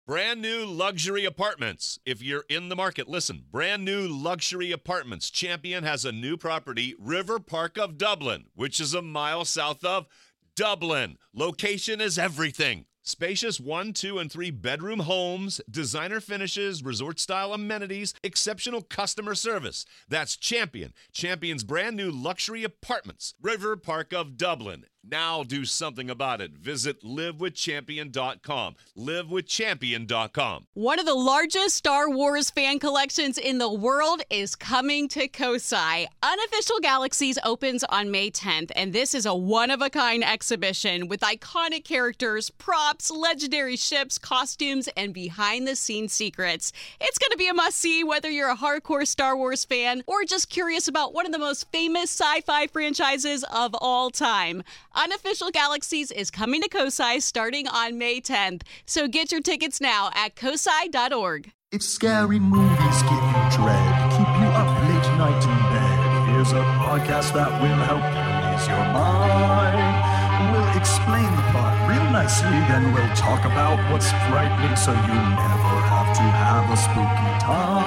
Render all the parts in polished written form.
Brand new luxury apartments. If you're in the market, listen. Brand new luxury apartments. Champion has a new property, River Park of Dublin, which is a mile south of Dublin. Location is everything. Spacious 1, 2, and 3 bedroom homes, designer finishes, resort-style amenities, exceptional customer service. That's Champion. Champion's brand new luxury apartments, River Park of Dublin. Now do something about it. Visit livewithchampion.com. Livewithchampion.com. One of the largest Star Wars fan collections in the world is coming to Kosai. Unofficial Galaxies opens on May 10th, and this is a one-of-a-kind exhibition with iconic characters, props, legendary ships, costumes, and behind-the-scenes secrets. It's going to be a must-see whether you're a hardcore Star Wars fan or just curious about one of the most famous sci-fi franchises of all time. Unofficial Galaxies is coming to Kosai starting on May 10th, so get your tickets now at kosai.org. If scary movies give you dread, keep you up late night in bed, here's a podcast that will help you ease your mind. We'll explain the plot real nicely, then we'll talk about what's frightening so you never have to have a spooky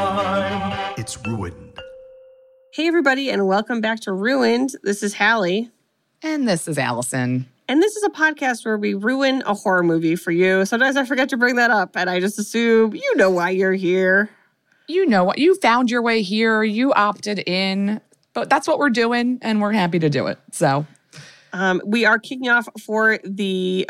time. It's Ruined. Hey everybody, and welcome back to Ruined. This is Hallie. And this is Allison. And this is a podcast where we ruin a horror movie for you. Sometimes I forget to bring that up, and I just assume you know why you're here. You know what? You found your way here. You opted in. But that's what we're doing, and we're happy to do it. So, we are kicking off for the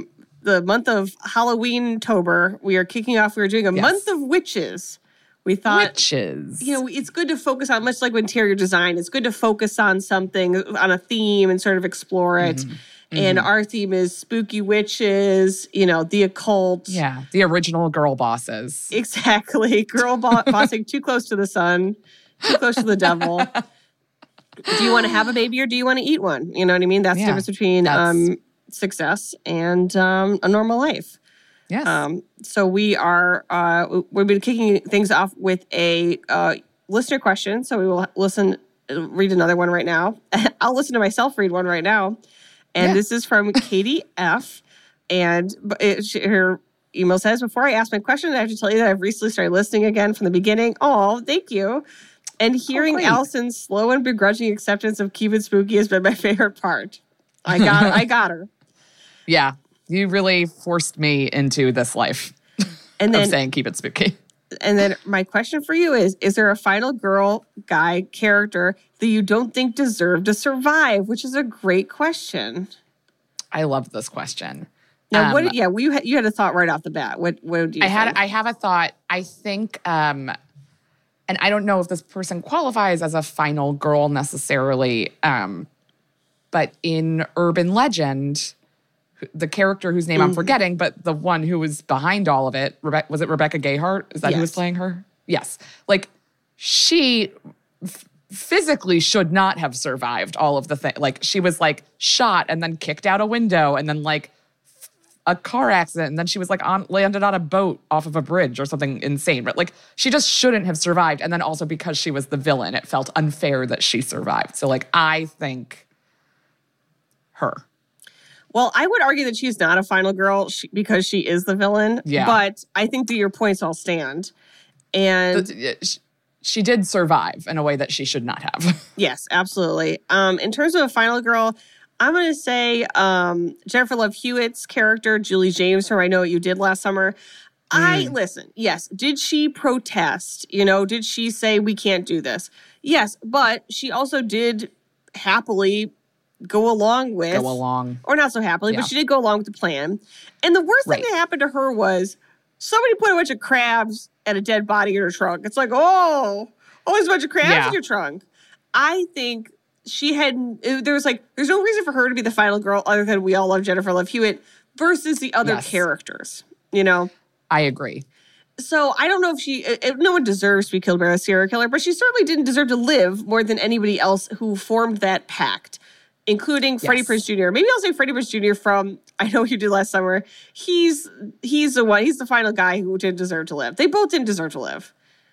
month of Halloween-tober. We are kicking off. We're doing a month of witches. We thought, witches. You know, it's good to focus on, much like interior design, it's good to focus on something, on a theme and sort of explore it. Mm-hmm. And our theme is spooky witches, you know, the occult. Yeah, the original girl bosses. Exactly. Girl bossing too close to the sun, too close to the devil. Do you want to have a baby or do you want to eat one? You know what I mean? That's the difference between success and a normal life. Yes. So we've been kicking things off with a listener question. So we will read another one right now. I'll listen to myself read one right now. And this is from Katie F. And her email says, before I ask my question, I have to tell you that I've recently started listening again from the beginning. Oh, thank you. And hearing Allison's slow and begrudging acceptance of Keep It Spooky has been my favorite part. I got her. Yeah. You really forced me into this life of saying keep it spooky. And then my question for you is there a final girl, guy character that you don't think deserved to survive? Which is a great question. I love this question. Now, you had a thought right off the bat. What do you think? I have a thought. I think, and I don't know if this person qualifies as a final girl necessarily, but in urban legend, the character whose name I'm forgetting, but the one who was behind all of it, was it Rebecca Gayheart? Is that who was playing her? Yes. Like, she physically should not have survived all of the things. Like, she was, like, shot and then kicked out a window and then, like, a car accident. And then she was, like, landed on a boat off of a bridge or something insane. But, like, she just shouldn't have survived. And then also because she was the villain, it felt unfair that she survived. So, like, I think her. Well, I would argue that she's not a final girl because she is the villain. Yeah. But I think that your points all stand. And she did survive in a way that she should not have. Yes, absolutely. In terms of a final girl, I'm going to say Jennifer Love Hewitt's character, Julie James, from I Know What You Did Last Summer. Listen, yes, did she protest? You know, did she say we can't do this? Yes, but she also did happily go along, or not so happily, but she did go along with the plan. And the worst thing that happened to her was somebody put a bunch of crabs and a dead body in her trunk. It's like, there's a bunch of crabs in your trunk. I think there's no reason for her to be the final girl other than we all love Jennifer Love Hewitt versus the other characters, you know? I agree. So I don't know if no one deserves to be killed by a serial killer, but she certainly didn't deserve to live more than anybody else who formed that pact, including Freddie Prinze Jr. Maybe I'll say Freddie Prinze Jr. from I Know What You Did Last Summer. He's the one. He's the final guy who didn't deserve to live. They both didn't deserve to live.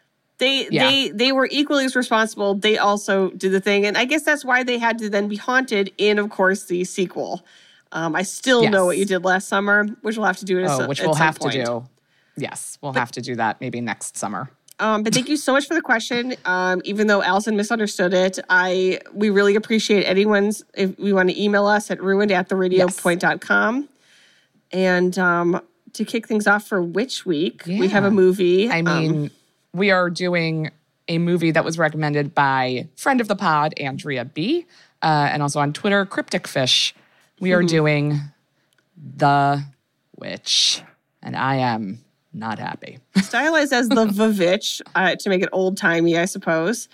They were equally as responsible. They also did the thing, and I guess that's why they had to then be haunted in, of course, the sequel. I still Know What You Did Last Summer, which we'll have to do at some point. To do. Yes, we'll have to do that maybe next summer. But thank you so much for the question. Even though Allison misunderstood it, we really appreciate if you want to email us at ruined@theradiopoint.com. And to kick things off for Witch Week, we have a movie. I mean, we are doing a movie that was recommended by friend of the pod, Andrea B., and also on Twitter, Cryptic Fish. We are doing The Witch, and I am not happy. Stylized as the Vavitch, to make it old-timey, I suppose.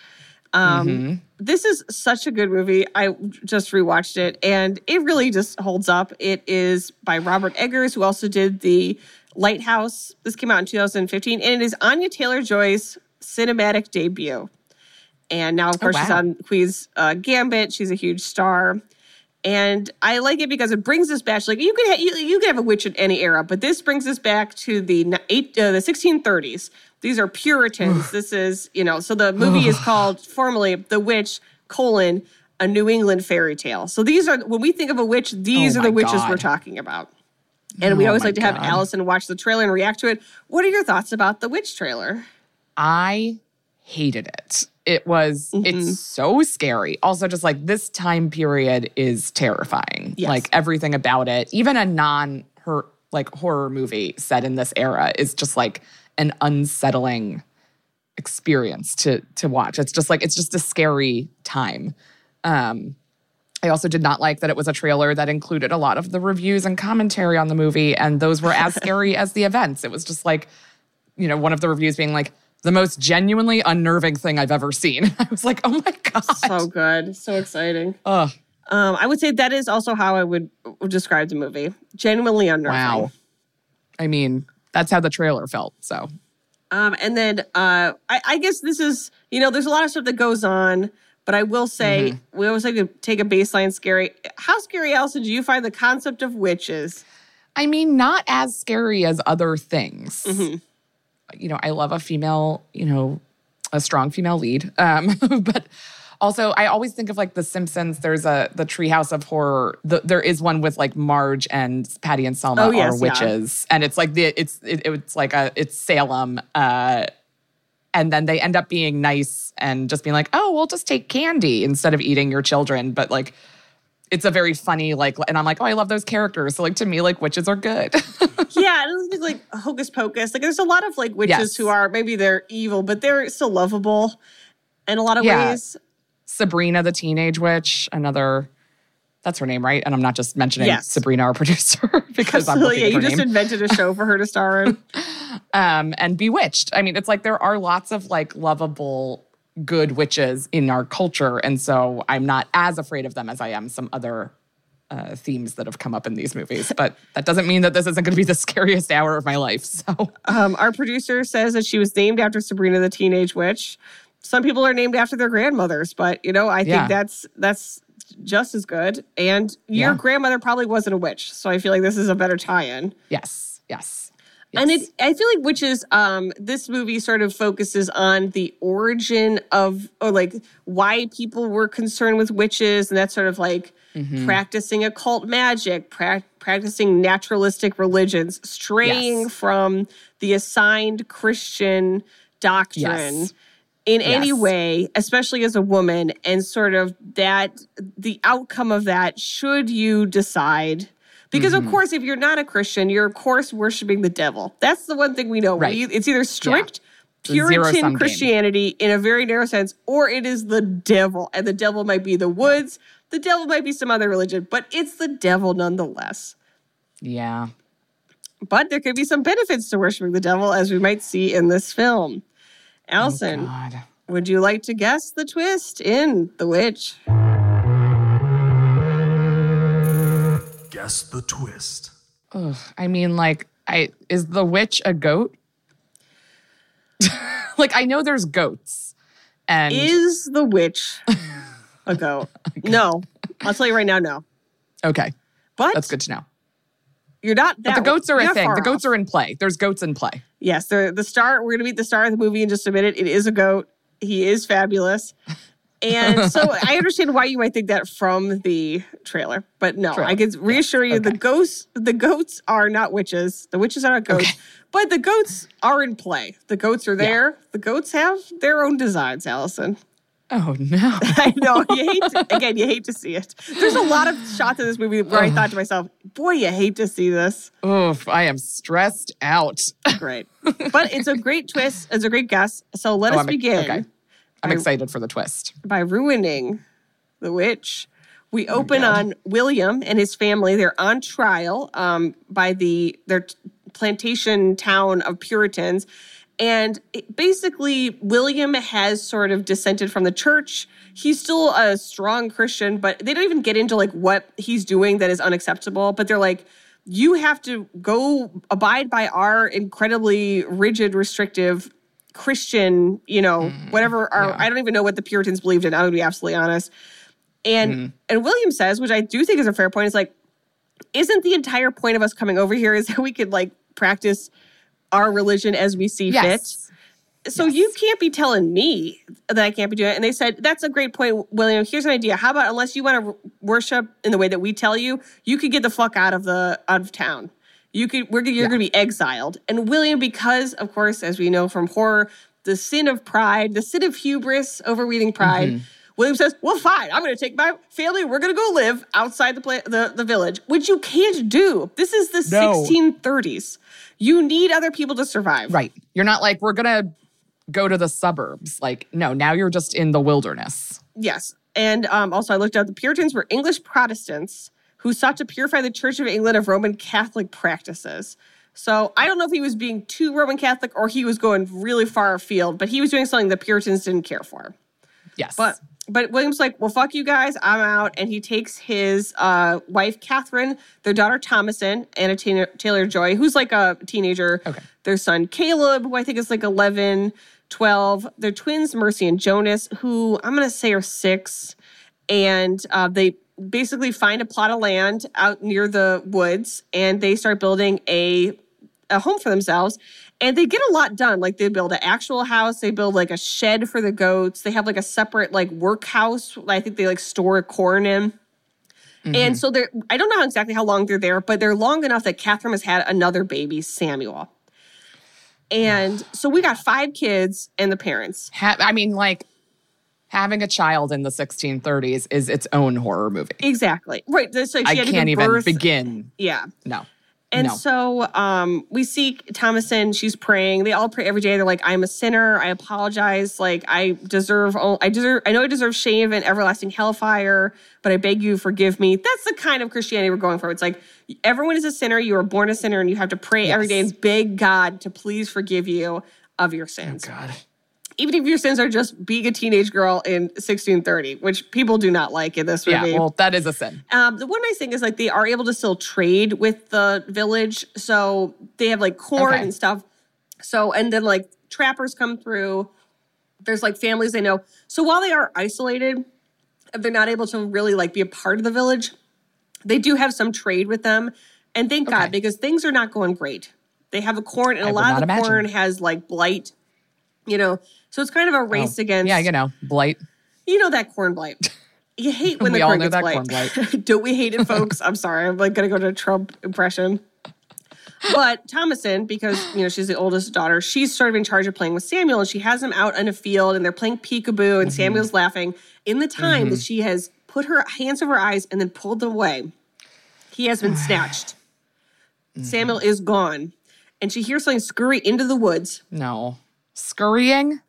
This is such a good movie. I just rewatched it, and it really just holds up. It is by Robert Eggers, who also did The Lighthouse. This came out in 2015, and it is Anya Taylor-Joy's cinematic debut. And now, of course, she's on Queen's Gambit. She's a huge star. And I like it because it brings us back. Like you could have a witch in any era, but this brings us back to the 1630s. These are Puritans. This is, so the movie is called formally The Witch, a New England fairy tale. So these are, when we think of a witch, these are the witches we're talking about. And we always like to have Allison watch the trailer and react to it. What are your thoughts about the Witch trailer? I hated it. It's so scary. Also, just like this time period is terrifying. Yes. Like everything about it, even a horror movie set in this era is just like an unsettling experience to watch. It's just a scary time. I also did not like that it was a trailer that included a lot of the reviews and commentary on the movie, and those were as scary as the events. It was just like, one of the reviews being like, the most genuinely unnerving thing I've ever seen. I was like, oh my God. So good. So exciting. Ugh. I would say that is also how I would describe the movie. Genuinely unnerving. Wow. I mean, that's how the trailer felt, so. And then I guess this is, there's a lot of stuff that goes on, but I will say, we always like to take a baseline scary. How scary, Allison, do you find the concept of witches? I mean, not as scary as other things. I love a female, a strong female lead. But also, I always think of like The Simpsons. There's the Treehouse of Horror. There is one with like Marge and Patty and Selma are witches, and it's like it's Salem. And then they end up being nice and just being like, oh, we'll just take candy instead of eating your children. But like, it's a very funny, and I'm like, oh, I love those characters. So like, to me, like, witches are good. Yeah, it doesn't like hocus pocus. Like, there's a lot of like witches who are, maybe they're evil, but they're still lovable in a lot of ways. Sabrina the Teenage Witch, that's her name, right? And I'm not just mentioning Sabrina, our producer, because I'm looking at her name. You just invented a show for her to star in. And Bewitched. I mean, it's like there are lots of like lovable, good witches in our culture. And so I'm not as afraid of them as I am some other themes that have come up in these movies. But that doesn't mean that this isn't going to be the scariest hour of my life. So our producer says that she was named after Sabrina the Teenage Witch. Some people are named after their grandmothers, but I think that's just as good. And your grandmother probably wasn't a witch, so I feel like this is a better tie-in. Yes. And I feel like witches, this movie sort of focuses on the origin of, or like why people were concerned with witches, and that's sort of like practicing occult magic, practicing naturalistic religions, straying from the assigned Christian doctrine in any way, especially as a woman, and sort of that the outcome of that, should you decide. Because, of course, if you're not a Christian, you're, of course, worshiping the devil. That's the one thing we know. Right. It's either strict Puritan Christianity in a very narrow sense, or it is the devil. And the devil might be the woods. The devil might be some other religion. But it's the devil nonetheless. Yeah. But there could be some benefits to worshiping the devil, as we might see in this film. Allison, would you like to guess the twist in The Witch? Guess the twist. Ugh, I mean, is the witch a goat? I know there's goats. And is the witch a goat? Okay. No. I'll tell you right now, no. Okay. But that's good to know. You're not that. But the goats are a thing. The goats off. Are in play. There's goats in play. Yes, the star. We're going to meet the star of the movie in just a minute. It is a goat. He is fabulous. And so I understand why you might think that from the trailer, but no, I can reassure you the goats are not witches. The witches are not goats, but the goats are in play. The goats are there. The goats have their own designs, Allison. Oh, no. I know. You hate to see it. There's a lot of shots in this movie where I thought to myself, boy, you hate to see this. Oof, I am stressed out. Great. But it's a great twist. It's a great guess. So let us begin. Okay. I'm excited for the twist. By ruining the witch. We open on William and his family. They're on trial by their plantation town of Puritans. And basically, William has sort of dissented from the church. He's still a strong Christian, but they don't even get into like what he's doing that is unacceptable. But they're like, you have to go abide by our incredibly rigid, restrictive Christian, whatever. I don't even know what the Puritans believed in. I'm going to be absolutely honest. And William says, which I do think is a fair point, is like, isn't the entire point of us coming over here is that we could like practice our religion as we see fit? So you can't be telling me that I can't be doing it. And they said, that's a great point, William. Here's an idea. How about unless you want to worship in the way that we tell you, you could get the fuck out of town. You're going to be exiled. And William, because, of course, as we know from horror, the sin of pride, the sin of hubris, overreading pride, William says, well, fine, I'm going to take my family. We're going to go live outside the village, which you can't do. This is the 1630s. You need other people to survive. Right. You're not like, we're going to go to the suburbs. Like, no, now you're just in the wilderness. Yes. And also I looked up, the Puritans were English Protestants who sought to purify the Church of England of Roman Catholic practices. So I don't know if he was being too Roman Catholic or he was going really far afield, but he was doing something the Puritans didn't care for. Yes. But William's like, well, fuck you guys, I'm out. And he takes his wife, Catherine, their daughter, Thomasin, Anna Taylor-Joy, who's like a teenager. Okay. Their son, Caleb, who I think is like 11, 12. Their twins, Mercy and Jonas, who I'm going to say are 6. And they basically find a plot of land out near the woods, and they start building a home for themselves. And they get a lot done. Like, they build an actual house. They build, like, a shed for the goats. They have, like, a separate, like, workhouse. I think they, like, store corn in. And so I don't know exactly how long they're there, but they're long enough that Catherine has had another baby, Samuel. And so we got 5 kids and the parents. Having a child in the 1630s is its own horror movie. Exactly. Right. So I can't even begin. Yeah. No. And so we see Thomasin, she's praying. They all pray every day. They're like, I'm a sinner. I apologize. Like, I know I deserve shame and everlasting hellfire, but I beg you, forgive me. That's the kind of Christianity we're going for. It's like, everyone is a sinner. You were born a sinner, and you have to pray every day and beg God to please forgive you of your sins. Oh, God. Even if your sins are just being a teenage girl in 1630, which people do not like in this movie. Yeah, well, that is a sin. The one nice thing is, like, they are able to still trade with the village. So they have, like, corn and stuff. So, and then, like, trappers come through. There's, like, families they know. So while they are isolated, they're not able to really, like, be a part of the village, they do have some trade with them. And thank God, because things are not going great. They have the corn, and a lot of the corn has, like, blight, So it's kind of a race against... Yeah, blight. You know that corn blight. You hate when the corn gets blight. Corn blight. Don't we hate it, folks? I'm sorry. I'm like going to go to a Trump impression. But Thomasin, because, she's the oldest daughter, she's sort of in charge of playing with Samuel, and she has him out in a field, and they're playing peekaboo, and Samuel's laughing. In the time that she has put her hands over her eyes and then pulled them away, he has been snatched. Samuel is gone. And she hears something scurry into the woods. No. Scurrying.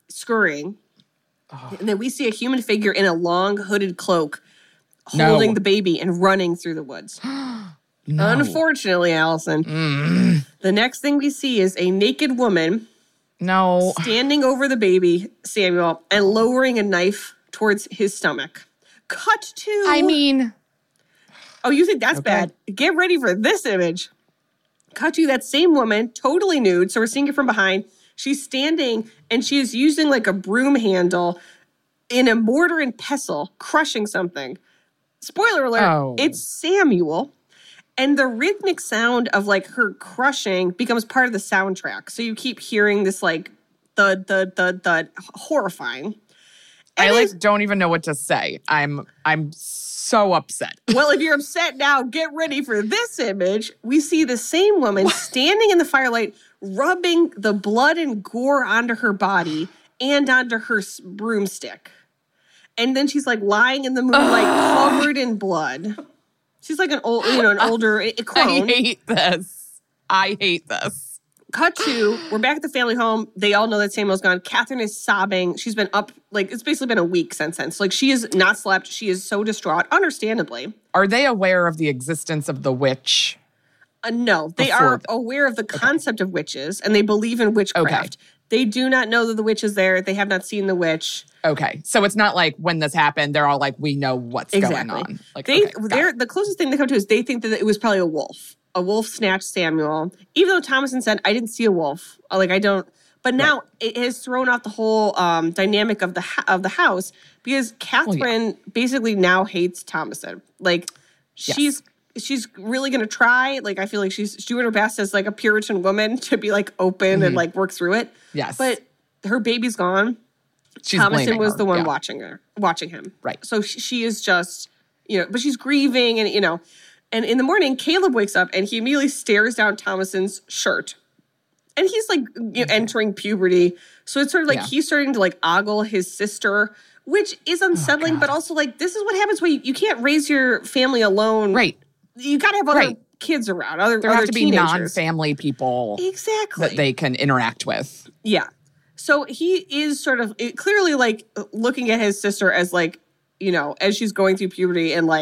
Oh. And then we see a human figure in a long hooded cloak holding the baby and running through the woods. Unfortunately, Allison, the next thing we see is a naked woman standing over the baby, Samuel, and lowering a knife towards his stomach. Cut to... Oh, you think that's bad? Get ready for this image. Cut to that same woman, totally nude, so we're seeing it from behind. She's standing, and she is using, like, a broom handle in a mortar and pestle, crushing something. Spoiler alert, it's Samuel. And the rhythmic sound of, like, her crushing becomes part of the soundtrack. So you keep hearing this, like, thud, thud, thud, thud, horrifying. I don't even know what to say. I'm so upset. Well, if you're upset now, get ready for this image. We see the same woman standing in the firelight, rubbing the blood and gore onto her body and onto her broomstick. And then she's like lying in the moonlight, covered in blood. She's like an older crone. I hate this. Cut to, we're back at the family home. They all know that Samuel's gone. Catherine is sobbing. She's been up, it's basically been a week since then. So, she has not slept. She is so distraught, understandably. Are they aware of the existence of the witch? No, they are aware of the concept of witches, and they believe in witchcraft. Okay. They do not know that the witch is there. They have not seen the witch. Okay. So it's not like when this happened, they're all like, we know what's going on. The closest thing they come to is they think that it was probably a wolf. A wolf snatched Samuel. Even though Thomason said, I didn't see a wolf. I don't. But now it has thrown off the whole dynamic of the house because Catherine basically now hates Thomason. She's really going to try. I feel like she's doing her best as a Puritan woman to be open and work through it. Yes. But her baby's gone. Thomason was the one watching him. Right. So she is just, but she's grieving and, and in the morning, Caleb wakes up and he immediately stares down Thomason's shirt. And he's entering puberty. So it's sort of he's starting to ogle his sister, which is unsettling, but also this is what happens when you can't raise your family alone. Right. You got to have other kids around, there have to be teenagers. Non-family people that they can interact with. Yeah. So he is sort of clearly looking at his sister as as she's going through puberty and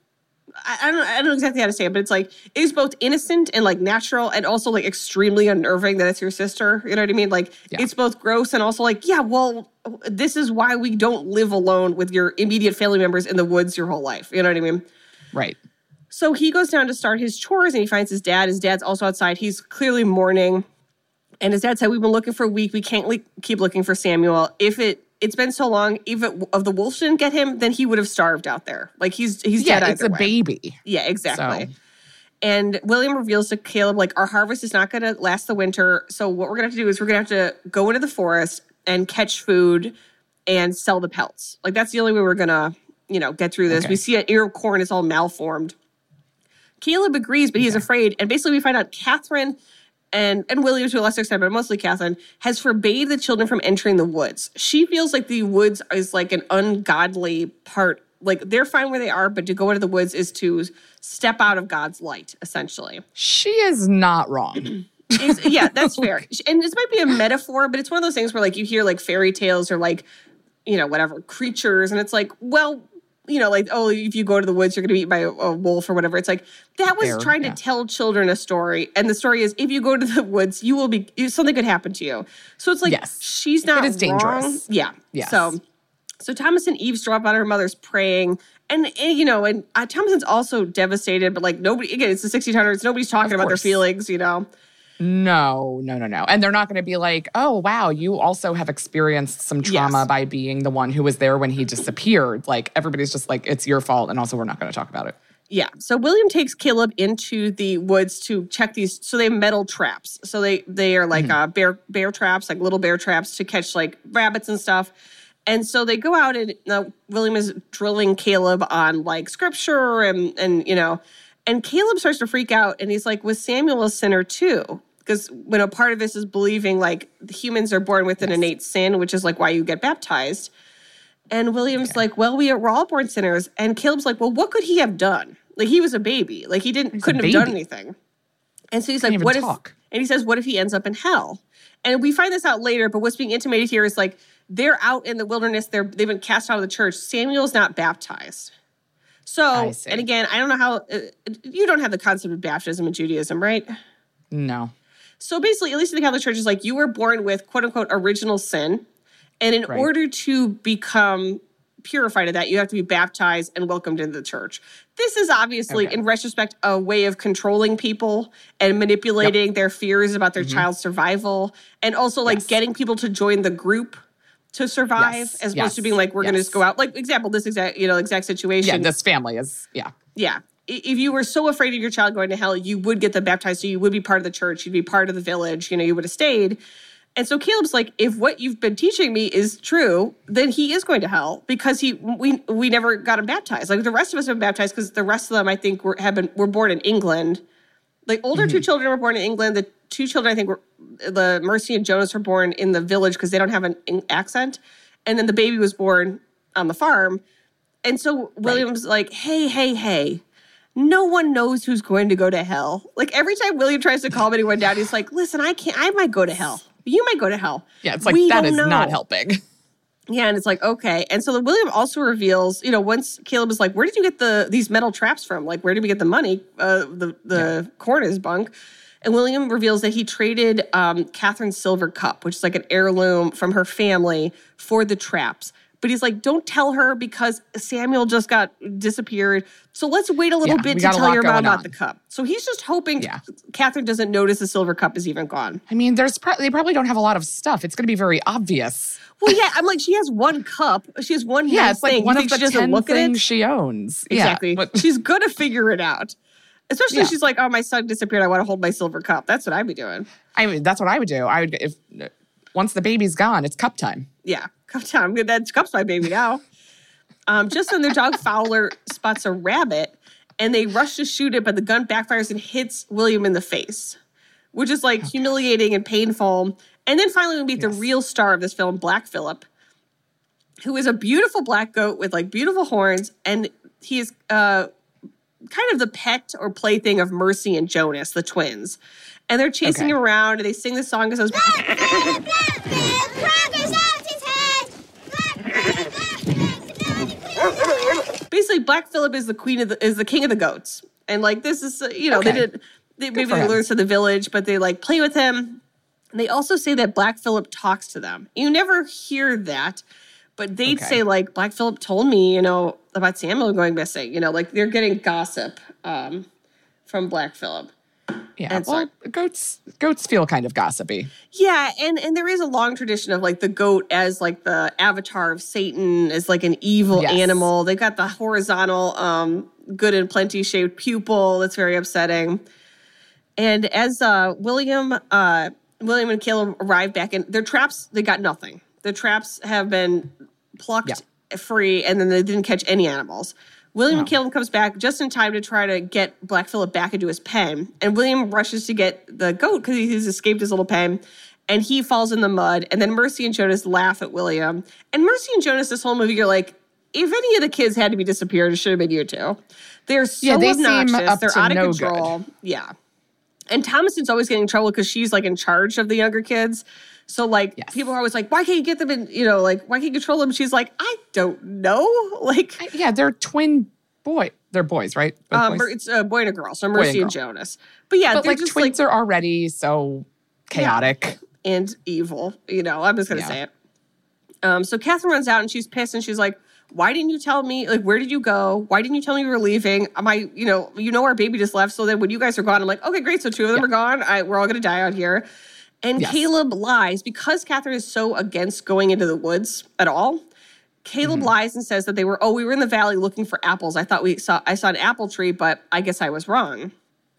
I don't know exactly how to say it, but it's it is both innocent and natural and also extremely unnerving that it's your sister. You know what I mean? It's both gross and also this is why we don't live alone with your immediate family members in the woods your whole life. You know what I mean? Right. So he goes down to start his chores and he finds his dad. His dad's also outside. He's clearly mourning. And his dad said, we've been looking for a week. We can't keep looking for Samuel. If it's been so long, if the wolves didn't get him, then he would have starved out there. He's dead either it's a way. Baby. Yeah, exactly. So. And William reveals to Caleb, our harvest is not going to last the winter. So what we're going to have to do is we're going to have to go into the forest and catch food and sell the pelts. That's the only way we're going to, get through this. Okay. We see an ear of corn is all malformed. Caleb agrees, but he's afraid. And basically we find out Catherine and William to a lesser extent, but mostly Catherine, has forbade the children from entering the woods. She feels like the woods is an ungodly part. They're fine where they are, but to go into the woods is to step out of God's light, essentially. She is not wrong. Yeah, that's fair. And this might be a metaphor, but it's one of those things where you hear fairy tales or whatever, creatures. And it's if you go to the woods, you're going to be eaten by a wolf or whatever. It's that was trying to tell children a story. And the story is, if you go to the woods, something could happen to you. So it's she's not wrong. It is dangerous. Yeah. Yes. So Thomason eavesdrop on her mother's praying. And Thomason's also devastated, but nobody, again, it's the 1600s. Nobody's talking about their feelings, No. And they're not going to be oh, wow, you also have experienced some trauma by being the one who was there when he disappeared. Everybody's just it's your fault. And also we're not going to talk about it. Yeah. So William takes Caleb into the woods to check these. So they have metal traps. So they are bear traps, little bear traps to catch rabbits and stuff. And so they go out and William is drilling Caleb on scripture and Caleb starts to freak out. And he's was Samuel a sinner too? Because when a part of this is believing humans are born with an innate sin, which is why you get baptized. And William's well, we're all born sinners. And Caleb's well, what could he have done? He was a baby. He couldn't have done anything. And so he's what if? And he says, what if he ends up in hell? And we find this out later. But what's being intimated here is they're out in the wilderness. They've been cast out of the church. Samuel's not baptized. So, and again, I don't know how you don't have the concept of baptism in Judaism, right? No. So basically, at least in the Catholic Church, is you were born with quote unquote original sin. And in order to become purified of that, you have to be baptized and welcomed into the church. This is obviously, in retrospect, a way of controlling people and manipulating their fears about their child's survival. And also getting people to join the group to survive as opposed to being we're going to just go out. This exact situation. Yeah, this family is, Yeah. If you were so afraid of your child going to hell, you would get them baptized. So you would be part of the church. You'd be part of the village. You would have stayed. And so Caleb's like, if what you've been teaching me is true, then he is going to hell because we never got him baptized. Like the rest of us have been baptized because the rest of them, I think, were born in England. Like older two children were born in England. The two children, I think, the Mercy and Jonas were born in the village because they don't have an accent. And then the baby was born on the farm. And so William's like, hey. No one knows who's going to go to hell. Like every time William tries to calm anyone down, he's like, listen, I might go to hell. You might go to hell. Yeah, it's like, that is not helping. Yeah, and it's like, okay. And so William also reveals, once Caleb is like, where did you get these metal traps from? Like, where did we get the money? The corn is bunk. And William reveals that he traded Catherine's silver cup, which is like an heirloom from her family, for the traps. But he's like, don't tell her because Samuel just got disappeared. So let's wait a little bit to tell your mom about the cup. So he's just hoping Catherine doesn't notice the silver cup is even gone. I mean, they probably don't have a lot of stuff. It's going to be very obvious. Well, yeah, I'm like, she has one cup. She has one it's like thing. one of the 10 things she owns. Exactly. Yeah, she's going to figure it out. Especially if she's like, oh, my son disappeared. I want to hold my silver cup. That's what I'd be doing. I mean, that's what I would do. Once the baby's gone, it's cup time. Yeah, cup time. That cup's my baby now. Just then their dog Fowler spots a rabbit, and they rush to shoot it, but the gun backfires and hits William in the face, which is like humiliating and painful. And then finally we meet the real star of this film, Black Phillip, who is a beautiful black goat with like beautiful horns, and he is kind of the pet or plaything of Mercy and Jonas, the twins. And they're chasing him around, and they sing this song that says, basically, Black Phillip is the king of the goats. And like this is, they maybe they learned to the village, but they like play with him. And they also say that Black Phillip talks to them. You never hear that, but they'd say like, Black Phillip told me, about Samuel going missing. Like they're getting gossip from Black Phillip. Yeah, goats feel kind of gossipy. Yeah, and there is a long tradition of like the goat as like the avatar of Satan, as like an evil animal. They got the horizontal, good and plenty shaped pupil that's very upsetting. And as William and Caleb arrive back in their traps, they got nothing. The traps have been plucked free, and then they didn't catch any animals. William and Caleb comes back just in time to try to get Black Phillip back into his pen. And William rushes to get the goat because he's escaped his little pen. And he falls in the mud. And then Mercy and Jonas laugh at William. And Mercy and Jonas, this whole movie, you're like, if any of the kids had to be disappeared, it should have been you two. They're so obnoxious. They're out of control. Good. Yeah. And Thomason's always getting in trouble because she's like in charge of the younger kids. So, like, people are always like, why can't you get them in, why can't you control them? She's like, I don't know. Like, they're twin boy. They're boys, right? It's a boy and a girl. So Mercy and Jonas. But they're like just twins are already so chaotic. And evil. I'm just going to say it. So Catherine runs out and she's pissed and she's like, why didn't you tell me? Like, where did you go? Why didn't you tell me you were leaving? Our baby just left. So then when you guys are gone, I'm like, okay, great. So two of them are gone. We're all going to die out here. And Caleb lies because Catherine is so against going into the woods at all. Caleb lies and says that we were in the valley looking for apples. I saw an apple tree, but I guess I was wrong.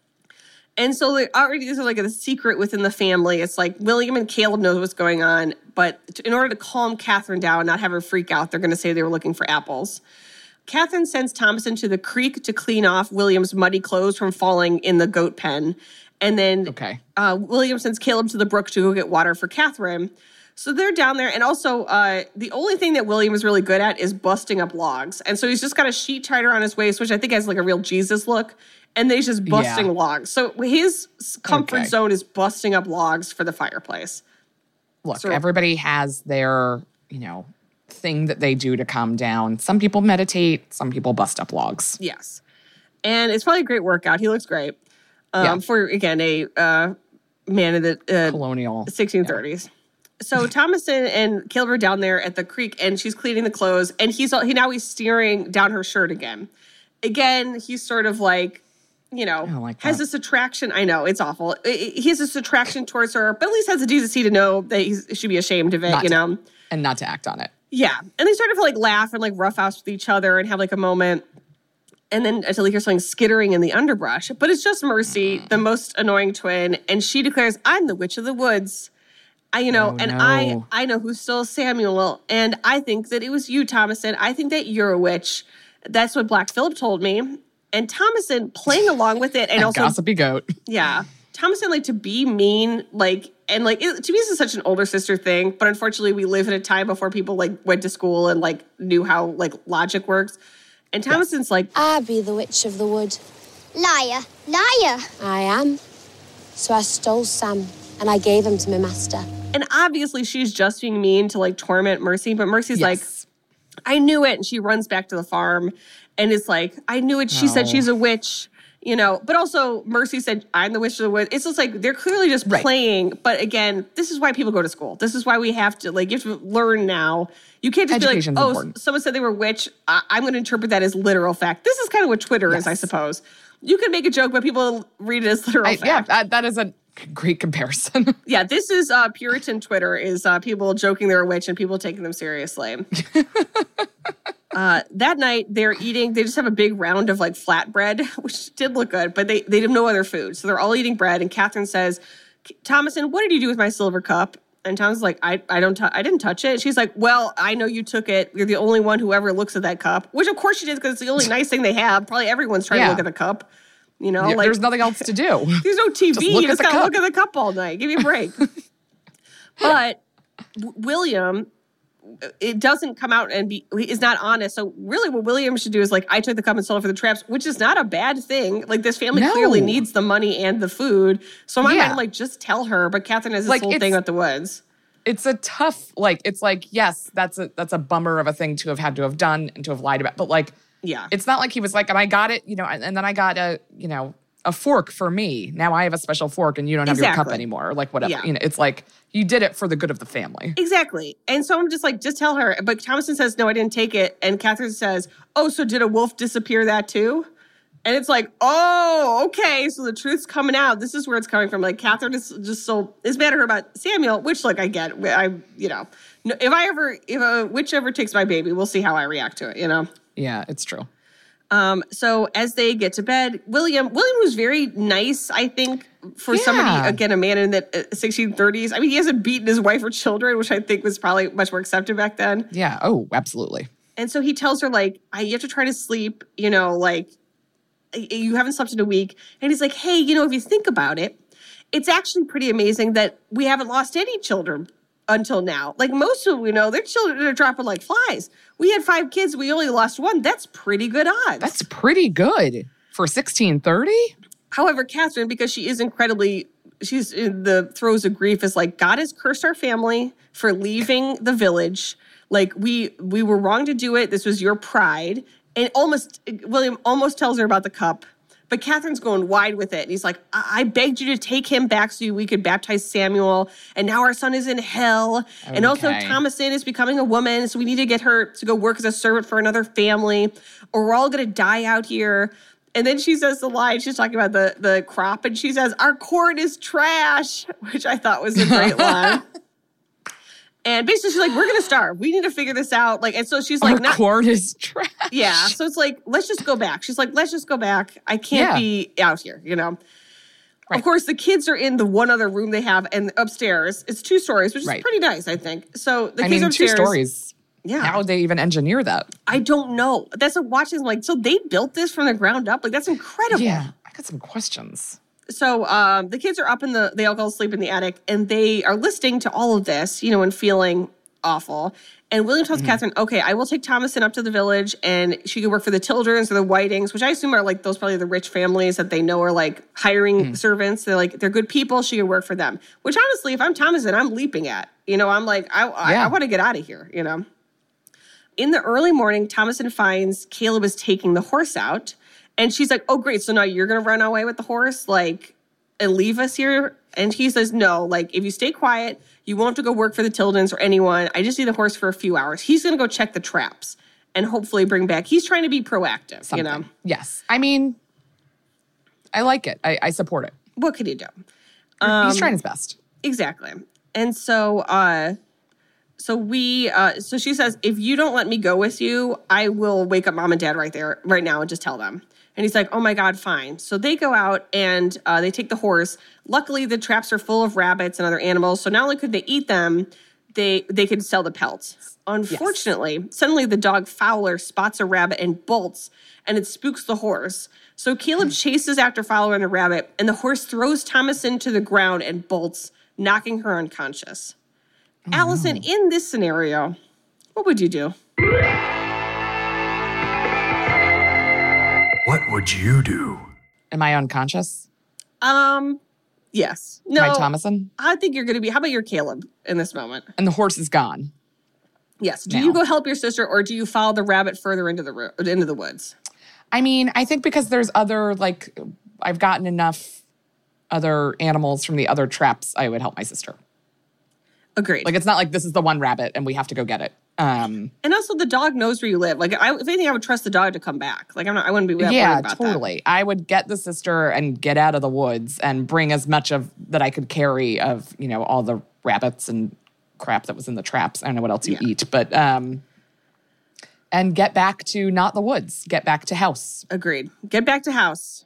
And so there's like a secret within the family. It's like William and Caleb know what's going on, but in order to calm Catherine down, not have her freak out, they're going to say they were looking for apples. Catherine sends Thomason to the creek to clean off William's muddy clothes from falling in the goat pen. And then William sends Caleb to the brook to go get water for Catherine. So they're down there. And also, the only thing that William is really good at is busting up logs. And so he's just got a sheet tied around his waist, which I think has like a real Jesus look. And then he's just busting logs. So his comfort zone is busting up logs for the fireplace. Look, everybody has their, thing that they do to calm down. Some people meditate. Some people bust up logs. Yes. And it's probably a great workout. He looks great. For, again, a man of the colonial 1630s. So Thomason and Caleb are down there at the creek, and she's cleaning the clothes, and he's steering down her shirt again. Again, he's sort of like, has this attraction. I know, it's awful. He has this attraction towards her, but at least has the decency to know that he should be ashamed of it, And not to act on it. Yeah. And they sort of like laugh and like roughhouse with each other and have like a moment. And then until he hears something skittering in the underbrush. But it's just Mercy, the most annoying twin. And she declares, I'm the witch of the woods. I know who stole Samuel, and I think that it was you, Thomason. I think that you're a witch. That's what Black Phillip told me. And Thomason playing along with it, and also gossipy goat. Yeah, Thomason like to be mean, like, and like to me this is such an older sister thing. But unfortunately, we live in a time before people like went to school and like knew how like logic works. And Thomason's like, I be the witch of the wood. Liar, liar. I am. So I stole Sam and I gave him to my master. and obviously she's just being mean to like torment Mercy, but Mercy's like, I knew it, and she runs back to the farm. And it's like, I knew it. She said she's a witch, you know. But also, Mercy said, I'm the witch of the wood. It's just like, they're clearly just playing. But again, this is why people go to school. This is why we have to, like, you have to learn now. You can't just be like, oh, important. Someone said they were a witch. I'm going to interpret that as literal fact. This is kind of what Twitter is, I suppose. You can make a joke, but people read it as literal fact. Yeah, that is a great comparison. Yeah, this is Puritan Twitter, is people joking they're a witch and people taking them seriously. That night, they're eating, they just have a big round of like flatbread, which did look good, but they have no other food. So they're all eating bread, and Catherine says, Thomason, what did you do with my silver cup? And Tom's like, I didn't touch it. She's like, well, I know you took it. You're the only one who ever looks at that cup, which of course she did because it's the only nice thing they have. Probably everyone's trying to look at the cup. You know, like there's nothing else to do. There's no TV. You just gotta look at the cup all night. Give me a break. But William, it doesn't come out and is not honest. So really what William should do is like, I took the cup and sold it for the traps, which is not a bad thing. Like this family clearly needs the money and the food. So in my mind, like, just tell her. But Catherine has this whole thing about the woods. It's a tough, like, it's like, yes, that's a bummer of a thing to have had to have done and to have lied about. But like, it's not like he was like, and I got it, you know, and then I got a fork for me. Now I have a special fork and you don't have your cup anymore. Or like whatever. Yeah. You know, it's like you did it for the good of the family. Exactly. And so I'm just like, just tell her. But Thomason says, no, I didn't take it. And Catherine says, oh, so did a wolf disappear that too? And it's like, oh, okay. So the truth's coming out. This is where it's coming from. Like Catherine is just is mad at her about Samuel, which like I get. If a witch ever takes my baby, we'll see how I react to it, you know? Yeah, it's true. So as they get to bed, William was very nice, I think, for somebody, again, a man in the 1630s. I mean, he hasn't beaten his wife or children, which I think was probably much more accepted back then. Yeah. Oh, absolutely. And so he tells her, like, you have to try to sleep, you know, like, you haven't slept in a week. And he's like, hey, you know, if you think about it, it's actually pretty amazing that we haven't lost any children until now. Like most of them we know, their children are dropping like flies. We had 5 kids. We only lost 1. That's pretty good odds. That's pretty good for 1630. However, Catherine, because she's in the throes of grief, is like, God has cursed our family for leaving the village. Like we were wrong to do it. This was your pride. And William almost tells her about the cup. But Catherine's going wide with it. And he's like, I begged you to take him back so we could baptize Samuel. And now our son is in hell. Okay. And also Thomason is becoming a woman. So we need to get her to go work as a servant for another family. Or we're all going to die out here. And then she says the line, she's talking about the crop. And she says, our corn is trash, which I thought was a great line. And basically, she's like, we're going to starve. We need to figure this out. Like, and so she's like, our corn is trash. Yeah. So it's like, let's just go back. She's like, let's just go back. I can't be out here, you know? Right. Of course, the kids are in the one other room they have, and upstairs, it's 2 stories, which is pretty nice, I think. So the kids upstairs. 2 stories. Yeah. How would they even engineer that? I don't know. That's what watching is like, so they built this from the ground up? Like, that's incredible. Yeah. I got some questions. So the kids are up they all go sleep in the attic, and they are listening to all of this, you know, and feeling awful. And William tells Catherine, okay, I will take Thomason up to the village, and she can work for the Tildrens or the Whitings, which I assume are like those probably the rich families that they know are like hiring servants. They're good people. She can work for them. Which honestly, if I'm Thomason, I'm leaping at. You know, I'm like, I want to get out of here, you know. In the early morning, Thomason finds Caleb is taking the horse out. And she's like, oh, great. So now you're going to run away with the horse, like, and leave us here? And he says, no, like, if you stay quiet, you won't have to go work for the Tildrens or anyone. I just need the horse for a few hours. He's going to go check the traps and hopefully bring back. He's trying to be proactive, you know? Yes. I mean, I like it. I support it. What could he do? He's trying his best. Exactly. And so So she says, if you don't let me go with you, I will wake up mom and dad right now and just tell them. And he's like, oh my God, fine. So they go out and they take the horse. Luckily, the traps are full of rabbits and other animals. So not only could they eat them, they could sell the pelts. Unfortunately, Suddenly the dog Fowler spots a rabbit and bolts, and it spooks the horse. So Caleb chases after Fowler and the rabbit, and the horse throws Thomasin to the ground and bolts, knocking her unconscious. Allison, in this scenario, what would you do? What would you do? Am I unconscious? Yes. No. Am I Thomasin? I think you're going to be, how about you're Caleb in this moment? And the horse is gone. Yes. Do you go help your sister, or do you follow the rabbit further into the woods? I mean, I think because there's other, like, I've gotten enough other animals from the other traps, I would help my sister. Agreed. Like, it's not like this is the one rabbit and we have to go get it. And also, the dog knows where you live. Like, if anything, I would trust the dog to come back. Like, I wouldn't be worried about that. Yeah, totally. I would get the sister and get out of the woods and bring as much of that I could carry of, all the rabbits and crap that was in the traps. I don't know what else you eat, but and get back to not the woods. Get back to house. Agreed. Get back to house.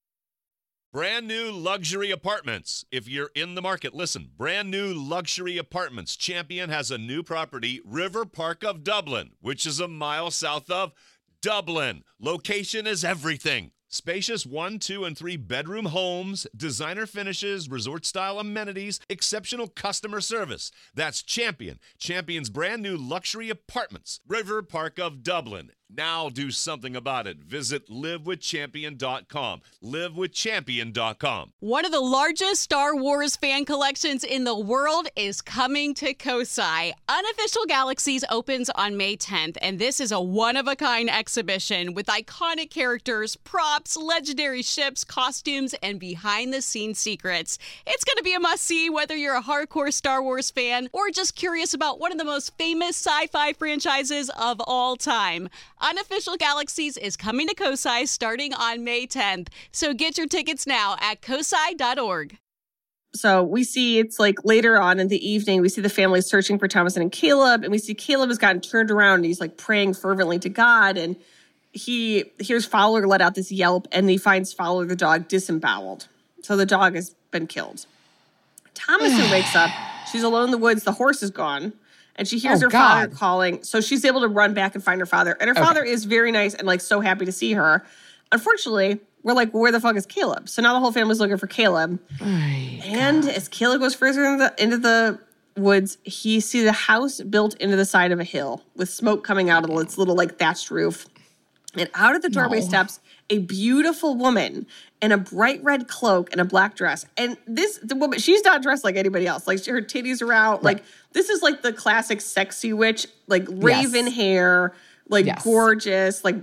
Brand new luxury apartments. If you're in the market, listen. Brand new luxury apartments. Champion has a new property, River Park of Dublin, which is a mile south of Dublin. Location is everything. Spacious 1, 2, and 3 bedroom homes, designer finishes, resort-style amenities, exceptional customer service. That's Champion. Champion's brand new luxury apartments, River Park of Dublin. Now do something about it. Visit livewithchampion.com. Livewithchampion.com. One of the largest Star Wars fan collections in the world is coming to Kosai. Unofficial Galaxies opens on May 10th, and this is a one-of-a-kind exhibition with iconic characters, props, legendary ships, costumes, and behind-the-scenes secrets. It's going to be a must-see whether you're a hardcore Star Wars fan or just curious about one of the most famous sci-fi franchises of all time. Unofficial Galaxies is coming to Kosai starting on May 10th. So get your tickets now at kosai.org. So we see it's like later on in the evening, we see the family searching for Thomasin and Caleb, and we see Caleb has gotten turned around and he's like praying fervently to God, and he hears Fowler let out this yelp, and he finds Fowler the dog disemboweled. So the dog has been killed. Thomasin wakes up. She's alone in the woods. The horse is gone. And she hears her father calling. So she's able to run back and find her father. And her father is very nice and like so happy to see her. Unfortunately, we're like, well, where the fuck is Caleb? So now the whole family's looking for Caleb. And as Caleb goes further into the woods, he sees a house built into the side of a hill with smoke coming out of its little like thatched roof. And out of the doorway steps a beautiful woman in a bright red cloak and a black dress. And the woman, she's not dressed like anybody else. Like her titties are out. Right. Like this is like the classic sexy witch, like raven hair, like gorgeous, like,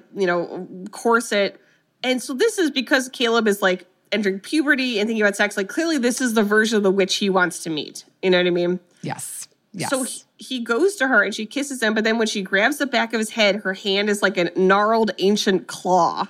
corset. And so this is because Caleb is like entering puberty and thinking about sex. Like clearly this is the version of the witch he wants to meet. You know what I mean? Yes. So he goes to her and she kisses him. But then when she grabs the back of his head, her hand is like a gnarled ancient claw.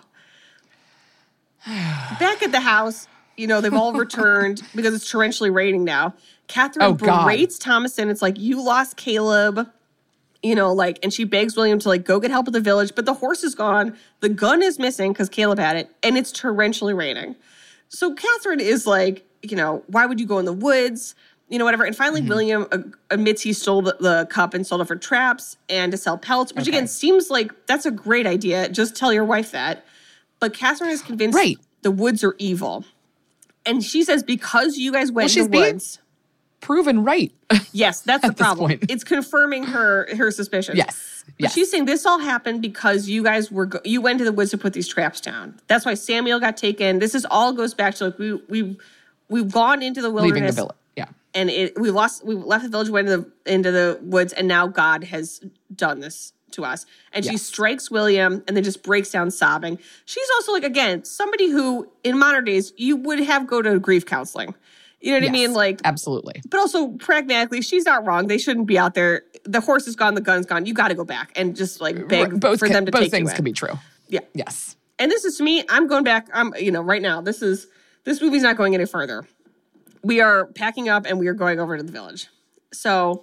Back at the house, they've all returned because it's torrentially raining now. Catherine berates Thomasin. It's like, you lost Caleb, and she begs William to go get help at the village. But the horse is gone. The gun is missing because Caleb had it. And it's torrentially raining. So Catherine is like, why would you go in the woods? Whatever. And finally, William admits he stole the cup and sold it for traps and to sell pelts, which again seems like that's a great idea. Just tell your wife that. But Catherine is convinced the woods are evil. And she says, because you guys went in the woods. Proven right. Yes, that's the problem. It's confirming her suspicions. Yes. But she's saying this all happened because you guys you went to the woods to put these traps down. That's why Samuel got taken. This is all goes back to we've gone into the wilderness. Leaving the village. Yeah. And we left the village, went into the woods, and now God has done this to us. And she strikes William and then just breaks down sobbing. She's also like, again, somebody who in modern days you would have go to grief counseling. You know what I mean? Like, absolutely. But also pragmatically, she's not wrong. They shouldn't be out there. The horse is gone, the gun's gone. You got to go back and just beg for them to take you in. Both things can be true. Yeah. Yes. And this is, to me, I'm going back. Right now, this movie's not going any further. We are packing up and we are going over to the village. So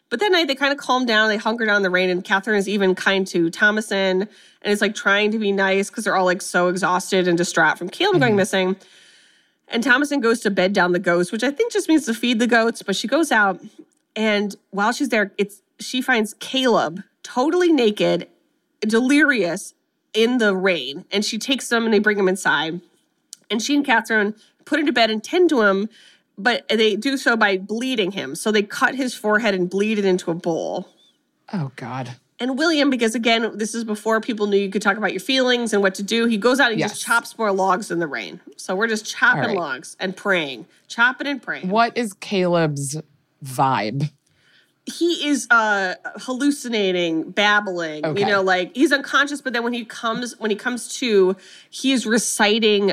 But that night they kind of calm down. They hunker down in the rain, and Catherine is even kind to Thomasin and is like trying to be nice because they're all like so exhausted and distraught from Caleb going missing. And Thomasin goes to bed down the goats, which I think just means to feed the goats. But she goes out, and while she's there, she finds Caleb totally naked, delirious in the rain. And she takes him and they bring him inside. And she and Catherine put him to bed and tend to him, but they do so by bleeding him. So they cut his forehead and bleed it into a bowl. Oh, God. And William, because again, this is before people knew you could talk about your feelings and what to do, he goes out and just chops more logs in the rain. So we're just chopping logs and praying, chopping and praying. What is Caleb's vibe? He is hallucinating, babbling, Okay. you know, like he's unconscious, but then when he comes to, he is reciting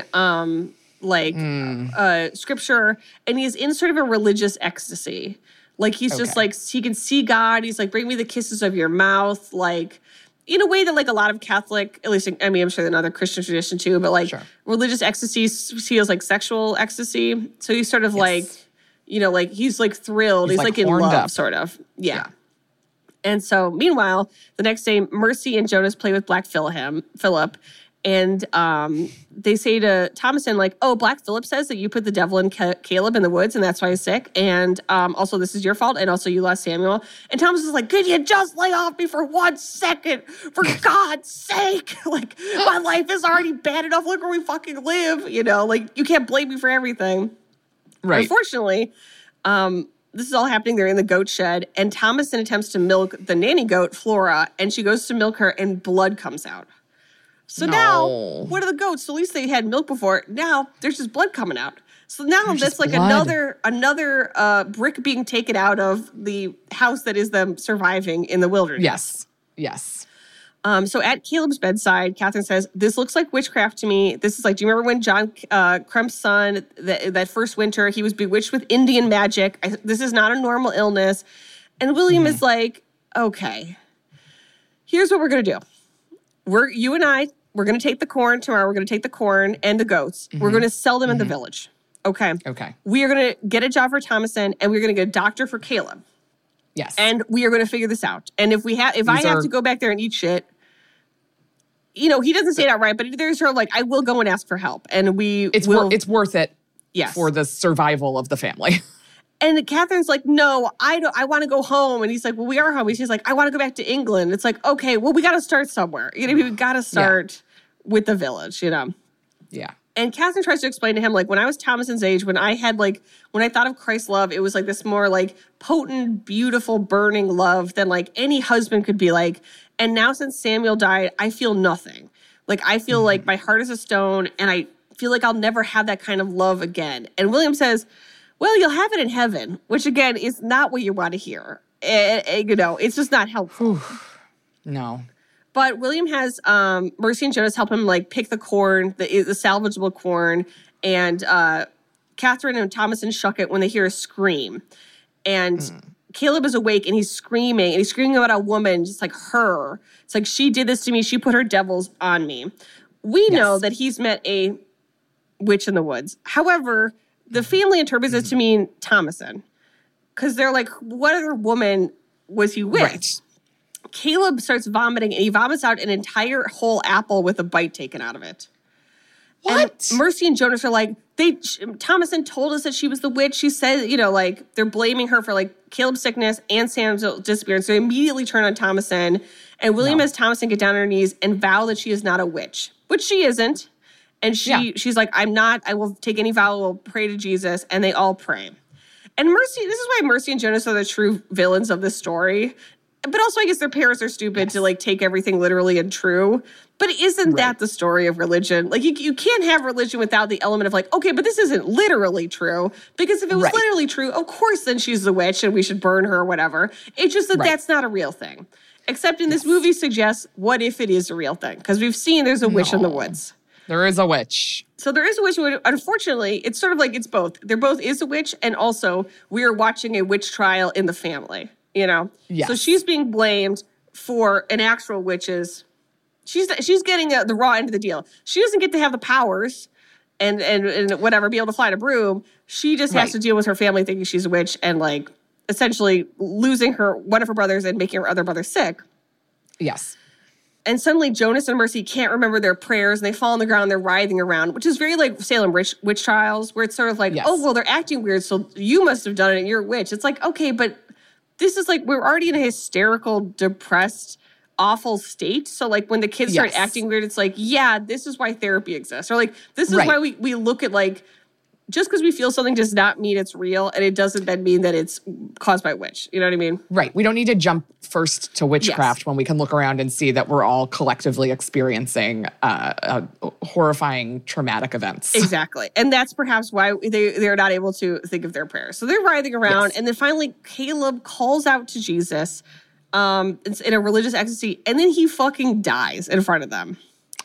scripture, and he's in sort of a religious ecstasy. Like he's just like, he can see God. He's like, bring me the kisses of your mouth. Like in a way that like a lot of Catholic, at least, I mean, I'm sure another Christian tradition too, but like religious ecstasy feels like sexual ecstasy. So he's sort of like, you know, like he's like thrilled. He's like in love, up. Sort of. Yeah. And so meanwhile, the next day, Mercy and Jonas play with Black Phillip. And they say to Thomasin, like, oh, Black Phillip says that you put the devil in Caleb in the woods, and that's why he's sick. And also, this is your fault, and also you lost Samuel. And Thomas is like, could you just lay off me for 1 second? For God's sake. Like, my life is already bad enough. Look where we fucking live. You know, like, you can't blame me for everything. Right. Unfortunately, this is all happening there in the goat shed, and Thomasin attempts to milk the nanny goat, Flora, and she goes to milk her, and blood comes out. So now, what are the goats? So at least they had milk before. Now there's just blood coming out. So now that's like blood. another brick being taken out of the house that is them surviving in the wilderness. Yes. So at Caleb's bedside, Catherine says, this looks like witchcraft to me. This is like, do you remember when John Crump's son, that first winter, he was bewitched with Indian magic? This is not a normal illness. And William is like, okay, here's what we're going to do. You and I, we're going to take the corn tomorrow. We're going to take the corn and the goats. We're going to sell them in the village. Okay. We are going to get a job for Thomasin, and we're going to get a doctor for Caleb. Yes. And we are going to figure this out. And if I have to go back there and eat shit, you know, he doesn't say that right, but there's sort of like, I will go and ask for help. And it's worth it for the survival of the family. And Catherine's like, no, I want to go home. And he's like, well, we are home. And she's like, I want to go back to England. It's like, okay, well, we got to start somewhere. You know, we've got to start with the village, you know? Yeah. And Catherine tries to explain to him, like, when I was Thomasin's age, when I thought of Christ's love, it was like this more like potent, beautiful, burning love than like any husband could be like. And now since Samuel died, I feel nothing. Like, I feel like my heart is a stone, and I feel like I'll never have that kind of love again. And William says, well, you'll have it in heaven, which, again, is not what you want to hear. You know, it's just not helpful. No. But William has Mercy and Jonas help him, like, pick the corn, the salvageable corn, and Catherine and Thomasin shuck it when they hear a scream. And Caleb is awake, and he's screaming about a woman, just like her. It's like, she did this to me. She put her devils on me. We know that he's met a witch in the woods. However, the family interprets it to mean Thomasin, because they're like, what other woman was he with? Right. Caleb starts vomiting, and he vomits out an entire whole apple with a bite taken out of it. What? And Mercy and Jonas are like, Thomasin told us that she was the witch. She said, you know, like, they're blaming her for, like, Caleb's sickness and Sam's disappearance. So they immediately turn on Thomasin, and William has Thomasin get down on her knees and vow that she is not a witch, which she isn't. And she's like, I'm not, I will take any vow, I will pray to Jesus. And they all pray. And Mercy, this is why Mercy and Jonas are the true villains of this story. But also, I guess their parents are stupid to, like, take everything literally and true. But isn't that the story of religion? Like, you can't have religion without the element of, like, okay, but this isn't literally true. Because if it was literally true, of course then she's the witch and we should burn her or whatever. It's just that that's not a real thing. Except in this movie suggests, what if it is a real thing? Because we've seen there's a witch in the woods. There is a witch. So there is a witch. Unfortunately, it's sort of like it's both. There both is a witch, and also we are watching a witch trial in the family, you know? Yes. So she's being blamed for an actual witch's. She's getting the raw end of the deal. She doesn't get to have the powers and whatever, be able to fly a broom. She just has to deal with her family thinking she's a witch and, like, essentially losing one of her brothers and making her other brother sick. Yes. And suddenly Jonas and Mercy can't remember their prayers and they fall on the ground, they're writhing around, which is very like Salem witch trials, where it's sort of like, oh, well, they're acting weird, so you must have done it and you're a witch. It's like, okay, but this is like, we're already in a hysterical, depressed, awful state. So like when the kids start acting weird, it's like, yeah, this is why therapy exists. Or like, this is why we look at like, just because we feel something does not mean it's real, and it doesn't then mean that it's caused by witch. You know what I mean? Right. We don't need to jump first to witchcraft when we can look around and see that we're all collectively experiencing horrifying, traumatic events. Exactly. And that's perhaps why they're not able to think of their prayers. So they're writhing around, and then finally Caleb calls out to Jesus in a religious ecstasy, and then he fucking dies in front of them.